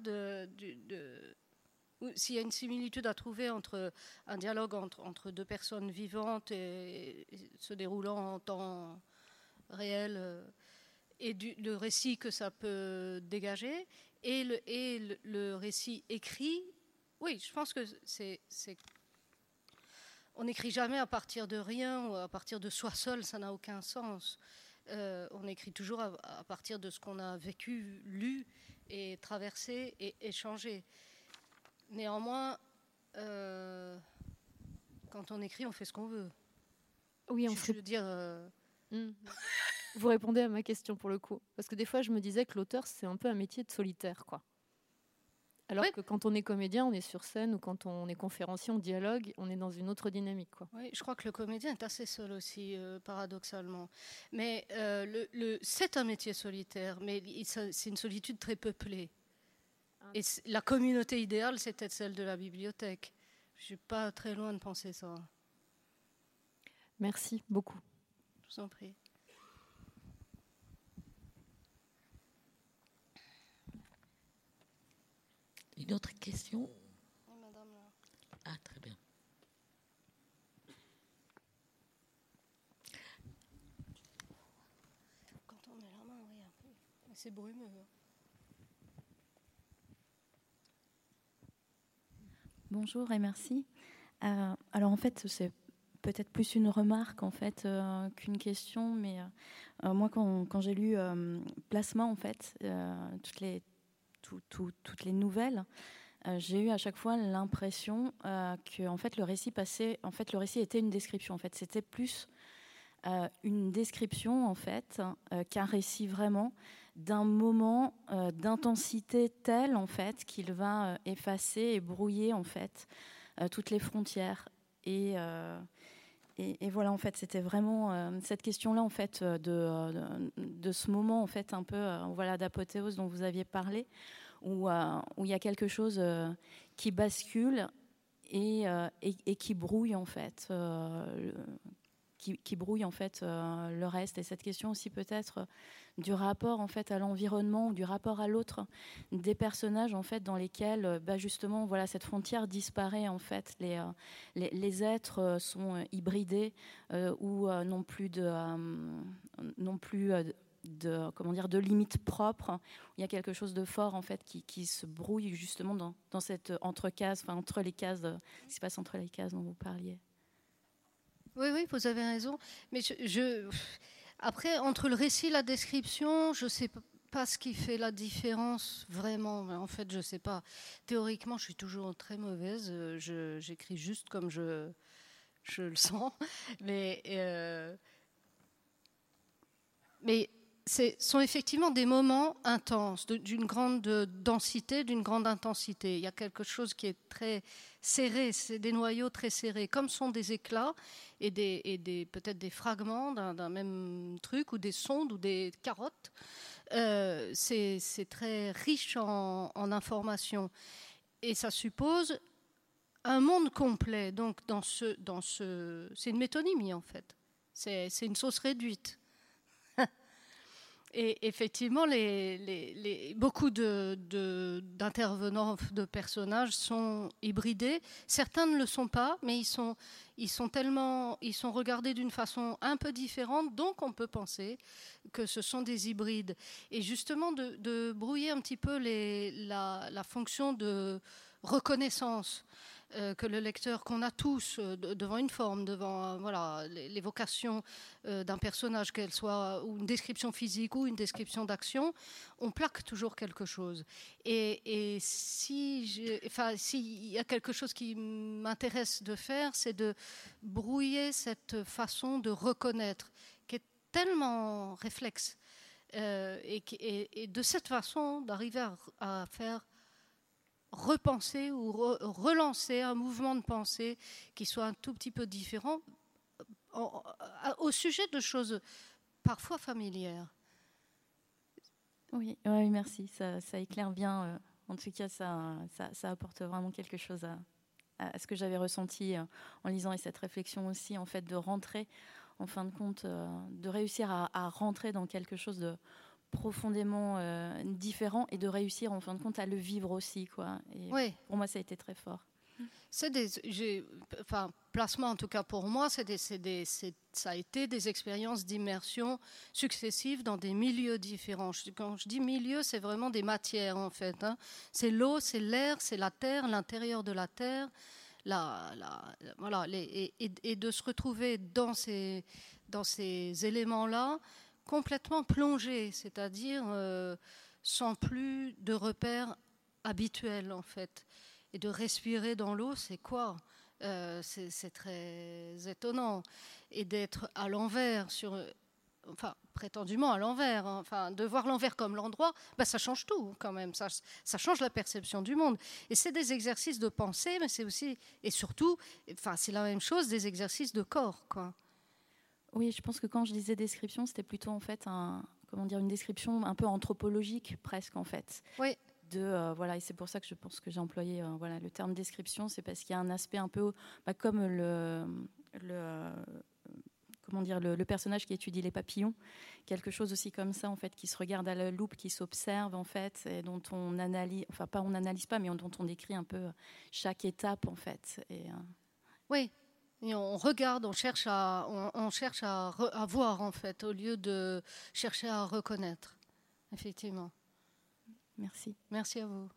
[SPEAKER 3] s'il y a une similitude à trouver entre un dialogue entre deux personnes vivantes et se déroulant en temps réel, et le récit que ça peut dégager, et le récit écrit. Oui, je pense que c'est on n'écrit jamais à partir de rien ou à partir de soi seul, ça n'a aucun sens. On écrit toujours à partir de ce qu'on a vécu, lu et traversé et échangé. Néanmoins, quand on écrit, on fait ce qu'on veut.
[SPEAKER 1] Oui,
[SPEAKER 3] je veux dire...
[SPEAKER 1] Vous répondez à ma question pour le coup. Parce que des fois, je me disais que l'auteur, c'est un peu un métier de solitaire, quoi. Alors que quand on est comédien, on est sur scène, ou quand on est conférencier, on dialogue, on est dans une autre dynamique, quoi.
[SPEAKER 3] Oui, je crois que le comédien est assez seul aussi, paradoxalement. Mais c'est un métier solitaire, mais c'est une solitude très peuplée. Et la communauté idéale, c'est peut-être celle de la bibliothèque. Je ne suis pas très loin de penser ça.
[SPEAKER 1] Merci beaucoup.
[SPEAKER 3] Je vous en prie.
[SPEAKER 2] Une autre question?
[SPEAKER 3] Oui, madame.
[SPEAKER 2] Ah, très bien.
[SPEAKER 3] Quand on met la main, oui, un peu. Mais c'est brumeux.
[SPEAKER 4] Bonjour et merci. Alors en fait, c'est peut-être plus une remarque en fait qu'une question, mais moi quand j'ai lu Plasma en fait, toutes les nouvelles, j'ai eu à chaque fois l'impression que en fait le récit était une description. En fait, c'était plus une description en fait qu'un récit vraiment d'un moment d'intensité telle en fait qu'il va effacer et brouiller en fait toutes les frontières. Et voilà, en fait, c'était vraiment cette question-là, en fait, de ce moment, en fait, un peu, voilà, d'apothéose dont vous aviez parlé, où il y a quelque chose qui bascule et qui brouille, en fait, qui brouille, en fait, le reste. Et cette question aussi, peut-être, du rapport, en fait, à l'environnement ou du rapport à l'autre des personnages, en fait, dans lesquels, justement, voilà, cette frontière disparaît, en fait. Les êtres sont hybridés ou non plus de limites propres. Il y a quelque chose de fort, en fait, qui se brouille, justement, dans cette entrecase, enfin, entre les cases, ce qui se passe entre les cases dont vous parliez.
[SPEAKER 3] Oui, vous avez raison. Mais après, entre le récit et la description, je ne sais pas ce qui fait la différence vraiment. Mais en fait, je ne sais pas. Théoriquement, je suis toujours très mauvaise. J'écris juste comme je le sens. Mais ce sont effectivement des moments intenses, d'une grande densité, d'une grande intensité. Il y a quelque chose qui est très serré, c'est des noyaux très serrés, comme sont des éclats et peut-être des fragments d'un même truc, ou des sondes, ou des carottes. C'est très riche en informations. Et ça suppose un monde complet. Donc, c'est une métonymie, en fait. C'est une sauce réduite. Et effectivement, beaucoup d'intervenants, de personnages sont hybridés. Certains ne le sont pas, mais ils sont regardés d'une façon un peu différente, donc on peut penser que ce sont des hybrides. Et justement, de brouiller un petit peu la fonction de reconnaissance que le lecteur, qu'on a tous devant une forme, devant l'évocation d'un personnage, qu'elle soit ou une description physique ou une description d'action, on plaque toujours quelque chose. Et s'il y a quelque chose qui m'intéresse de faire, c'est de brouiller cette façon de reconnaître, qui est tellement réflexe. et de cette façon d'arriver à faire repenser ou relancer un mouvement de pensée qui soit un tout petit peu différent au sujet de choses parfois familières.
[SPEAKER 4] Oui, ouais, merci, ça éclaire bien. En tout cas, ça apporte vraiment quelque chose à ce que j'avais ressenti en lisant, et cette réflexion aussi, en fait, de rentrer, en fin de compte, de réussir à rentrer dans quelque chose de profondément différent et de réussir, en fin de compte, à le vivre aussi, quoi. Et
[SPEAKER 3] oui.
[SPEAKER 4] Pour moi, ça a été très fort.
[SPEAKER 3] Placement, en tout cas pour moi, ça a été des expériences d'immersion successives dans des milieux différents. Quand je dis milieu, c'est vraiment des matières, en fait. Hein. C'est l'eau, c'est l'air, c'est la terre, l'intérieur de la terre. Voilà, et de se retrouver dans ces éléments-là, complètement plongé, c'est-à-dire sans plus de repères habituels, en fait. Et de respirer dans l'eau, c'est quoi ? C'est très étonnant. Et d'être à l'envers, prétendument à l'envers, hein, de voir l'envers comme l'endroit, ça change tout quand même, ça change la perception du monde. Et c'est des exercices de pensée, mais c'est aussi, et surtout, c'est la même chose, des exercices de corps, quoi.
[SPEAKER 4] Oui, je pense que quand je disais description, c'était plutôt en fait une description un peu anthropologique presque, en fait.
[SPEAKER 3] Oui.
[SPEAKER 4] Et c'est pour ça que je pense que j'ai employé le terme description, c'est parce qu'il y a un aspect un peu comme le personnage qui étudie les papillons, quelque chose aussi comme ça, en fait, qui se regarde à la loupe, qui s'observe, en fait, et dont on analyse, on n'analyse pas, mais dont on décrit un peu chaque étape, en fait.
[SPEAKER 3] Oui. Et on regarde, on cherche à voir, en fait, au lieu de chercher à reconnaître. Effectivement.
[SPEAKER 4] Merci.
[SPEAKER 3] Merci à vous.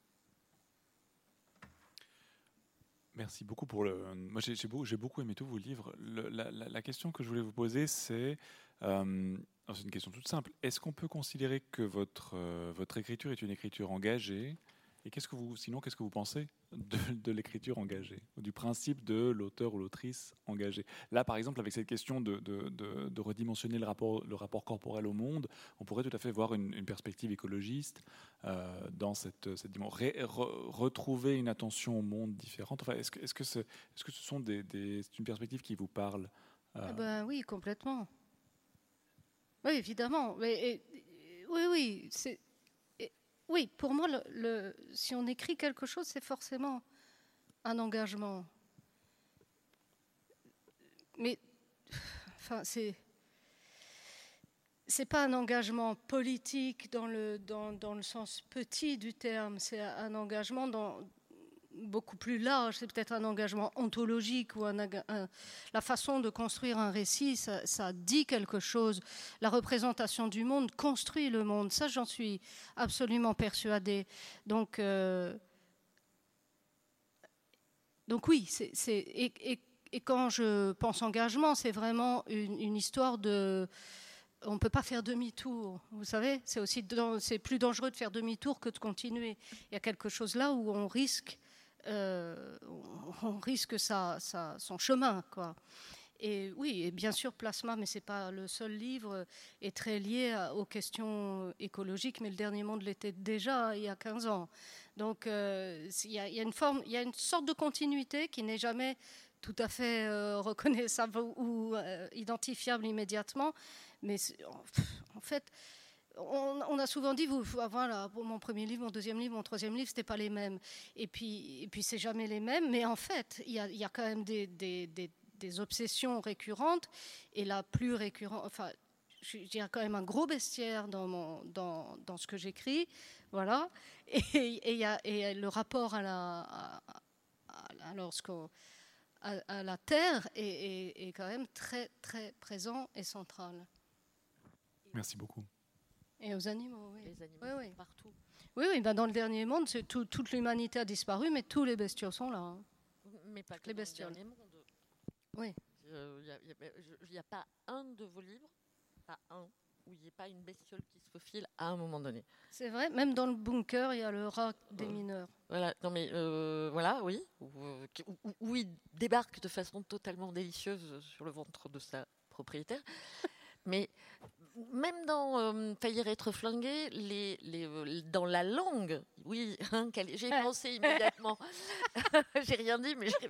[SPEAKER 5] Merci beaucoup Moi, j'ai beaucoup aimé tous vos livres. La question que je voulais vous poser, c'est une question toute simple. Est-ce qu'on peut considérer que votre écriture est une écriture engagée ? Et qu'est-ce que vous pensez de l'écriture engagée, du principe de l'auteur ou l'autrice engagée ? Là, par exemple, avec cette question de redimensionner le rapport corporel au monde, on pourrait tout à fait voir une perspective écologiste dans cette dimension. Retrouver une attention au monde différente. Enfin, est-ce que c'est une perspective qui vous parle
[SPEAKER 3] Oui, complètement. Oui, évidemment. Oui, c'est... Oui, pour moi, si on écrit quelque chose, c'est forcément un engagement. Mais, c'est pas un engagement politique dans le sens petit du terme. C'est un engagement beaucoup plus large. C'est peut-être un engagement ontologique ou la façon de construire un récit. Ça dit quelque chose. La représentation du monde construit le monde. Ça, j'en suis absolument persuadée. Donc oui. Et quand je pense engagement, c'est vraiment une histoire de... On ne peut pas faire demi-tour, vous savez. C'est plus dangereux de faire demi-tour que de continuer. Il y a quelque chose là où on risque son chemin, quoi. Et oui, et bien sûr, Plasma, mais c'est pas le seul livre, est très lié aux questions écologiques, mais Le Dernier Monde l'était déjà il y a 15 ans. Donc il y a une sorte de continuité qui n'est jamais tout à fait reconnaissable ou identifiable immédiatement, mais en fait... On a souvent dit, voilà, pour mon premier livre, mon deuxième livre, mon troisième livre, c'était pas les mêmes. Et puis c'est jamais les mêmes. Mais en fait, il y a quand même des obsessions récurrentes. Et la plus récurrente, il y a quand même un gros bestiaire dans ce que j'écris, voilà. Et le rapport à la terre est quand même très très présent et central.
[SPEAKER 5] Merci beaucoup.
[SPEAKER 3] Et aux animaux, oui.
[SPEAKER 2] Les animaux sont partout.
[SPEAKER 3] Oui, dans Le Dernier Monde, toute l'humanité a disparu, mais tous les bestiaux sont là. Hein.
[SPEAKER 2] Mais pas que
[SPEAKER 3] les
[SPEAKER 2] bestioles. Dans Le Dernier Monde.
[SPEAKER 3] Oui.
[SPEAKER 2] Il n'y a pas un de vos livres, où il n'y ait pas une bestiole qui se faufile à un moment donné.
[SPEAKER 3] C'est vrai, même dans Le Bunker, il y a le rat des mineurs.
[SPEAKER 2] Voilà, non mais oui, où il débarque de façon totalement délicieuse sur le ventre de sa propriétaire. Mais même dans Faillir être flingué, dans la langue, oui, hein, j'ai pensé immédiatement. J'ai rien dit, mais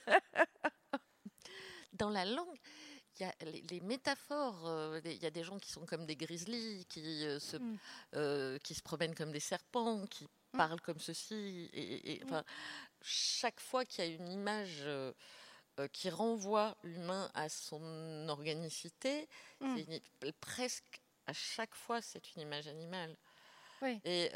[SPEAKER 2] dans la langue, il y a les métaphores. Il y a des gens qui sont comme des grizzlies, qui se promènent comme des serpents, qui parlent comme ceci. Enfin, chaque fois qu'il y a une image qui renvoie l'humain à son organicité, presque à chaque fois, c'est une image animale.
[SPEAKER 3] Oui.
[SPEAKER 2] Et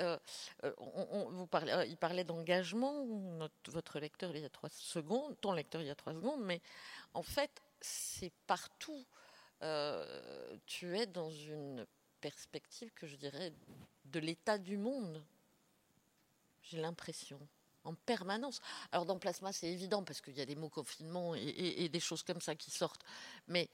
[SPEAKER 2] il parlait d'engagement, votre lecteur il y a 3 secondes, ton lecteur il y a 3 secondes, mais en fait, c'est partout. Tu es dans une perspective que je dirais de l'état du monde. J'ai l'impression. En permanence. Alors dans Plasma, c'est évident parce qu'il y a des mots confinement et des choses comme ça qui sortent. Mais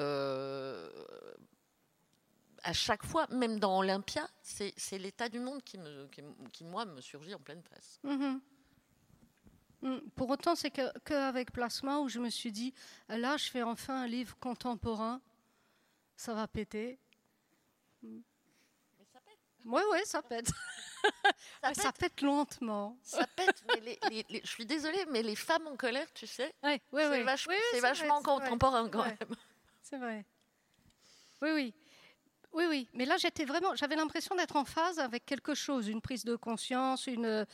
[SPEAKER 2] à chaque fois, même dans Olympia, c'est l'état du monde qui moi, me surgit en pleine face.
[SPEAKER 3] Pour autant, c'est qu'avec Plasma où je me suis dit, là, je fais enfin un livre contemporain, ça va péter.
[SPEAKER 2] Mais ça pète.
[SPEAKER 3] Oui, ça pète. Ça pète lentement.
[SPEAKER 2] Ça pète, mais je suis désolée, mais les femmes en colère, tu sais,
[SPEAKER 3] c'est
[SPEAKER 2] vachement contemporain quand même.
[SPEAKER 3] C'est vrai. Oui. Mais là, j'avais l'impression d'être en phase avec quelque chose, une prise de conscience, une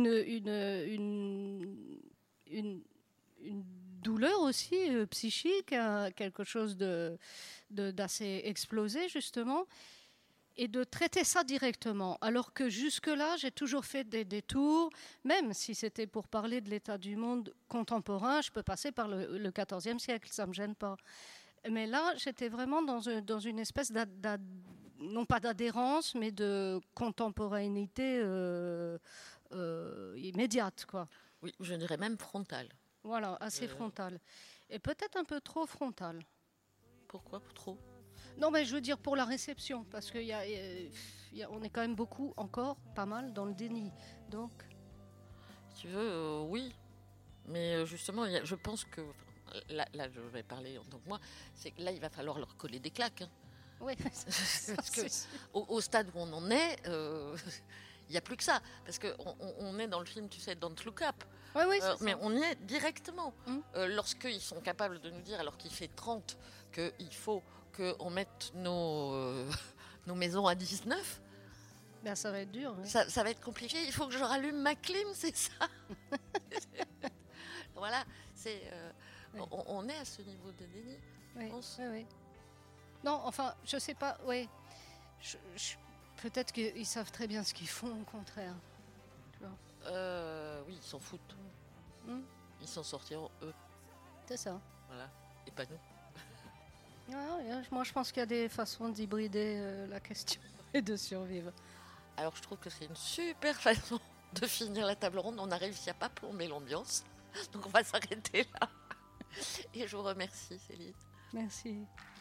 [SPEAKER 3] douleur aussi psychique, quelque chose d'assez explosé justement. Et de traiter ça directement. Alors que jusque-là, j'ai toujours fait des détours, même si c'était pour parler de l'état du monde contemporain, je peux passer par le XIVe siècle, ça ne me gêne pas. Mais là, j'étais vraiment dans une espèce non pas d'adhérence, mais de contemporanéité immédiate, quoi.
[SPEAKER 2] Oui, je dirais même frontale.
[SPEAKER 3] Voilà, assez frontale. Et peut-être un peu trop frontale.
[SPEAKER 2] Pourquoi trop ?
[SPEAKER 3] Non, mais je veux dire pour la réception, parce qu'on est quand même beaucoup, encore pas mal, dans le déni. Donc,
[SPEAKER 2] si tu veux, oui. Mais justement, je pense que là, je vais parler en tant que moi. C'est que là, il va falloir leur coller des claques. Hein.
[SPEAKER 3] Oui.
[SPEAKER 2] Parce que au stade où on en est, il n'y a plus que ça. Parce que on est dans le film, tu sais, Don't Look Up.
[SPEAKER 3] Oui,
[SPEAKER 2] mais on y est directement. Lorsqu'ils sont capables de nous dire, alors qu'il fait 30, qu'il faut qu'on mette nos maisons à 19,
[SPEAKER 3] ben, ça va être dur. Ouais.
[SPEAKER 2] Ça va être compliqué. Il faut que je rallume ma clim, c'est ça. Voilà, on est à ce niveau de déni.
[SPEAKER 3] Oui. Non, enfin, je sais pas. Oui, peut-être qu'ils savent très bien ce qu'ils font, au contraire. Tu vois.
[SPEAKER 2] Oui, ils s'en foutent. Ils s'en sortiront eux.
[SPEAKER 3] C'est ça.
[SPEAKER 2] Voilà, et pas nous.
[SPEAKER 3] Moi, je pense qu'il y a des façons d'hybrider la question et de survivre.
[SPEAKER 2] Alors, je trouve que c'est une super façon de finir la table ronde. On a réussi à pas plomber l'ambiance. Donc, on va s'arrêter là. Et je vous remercie, Céline.
[SPEAKER 3] Merci.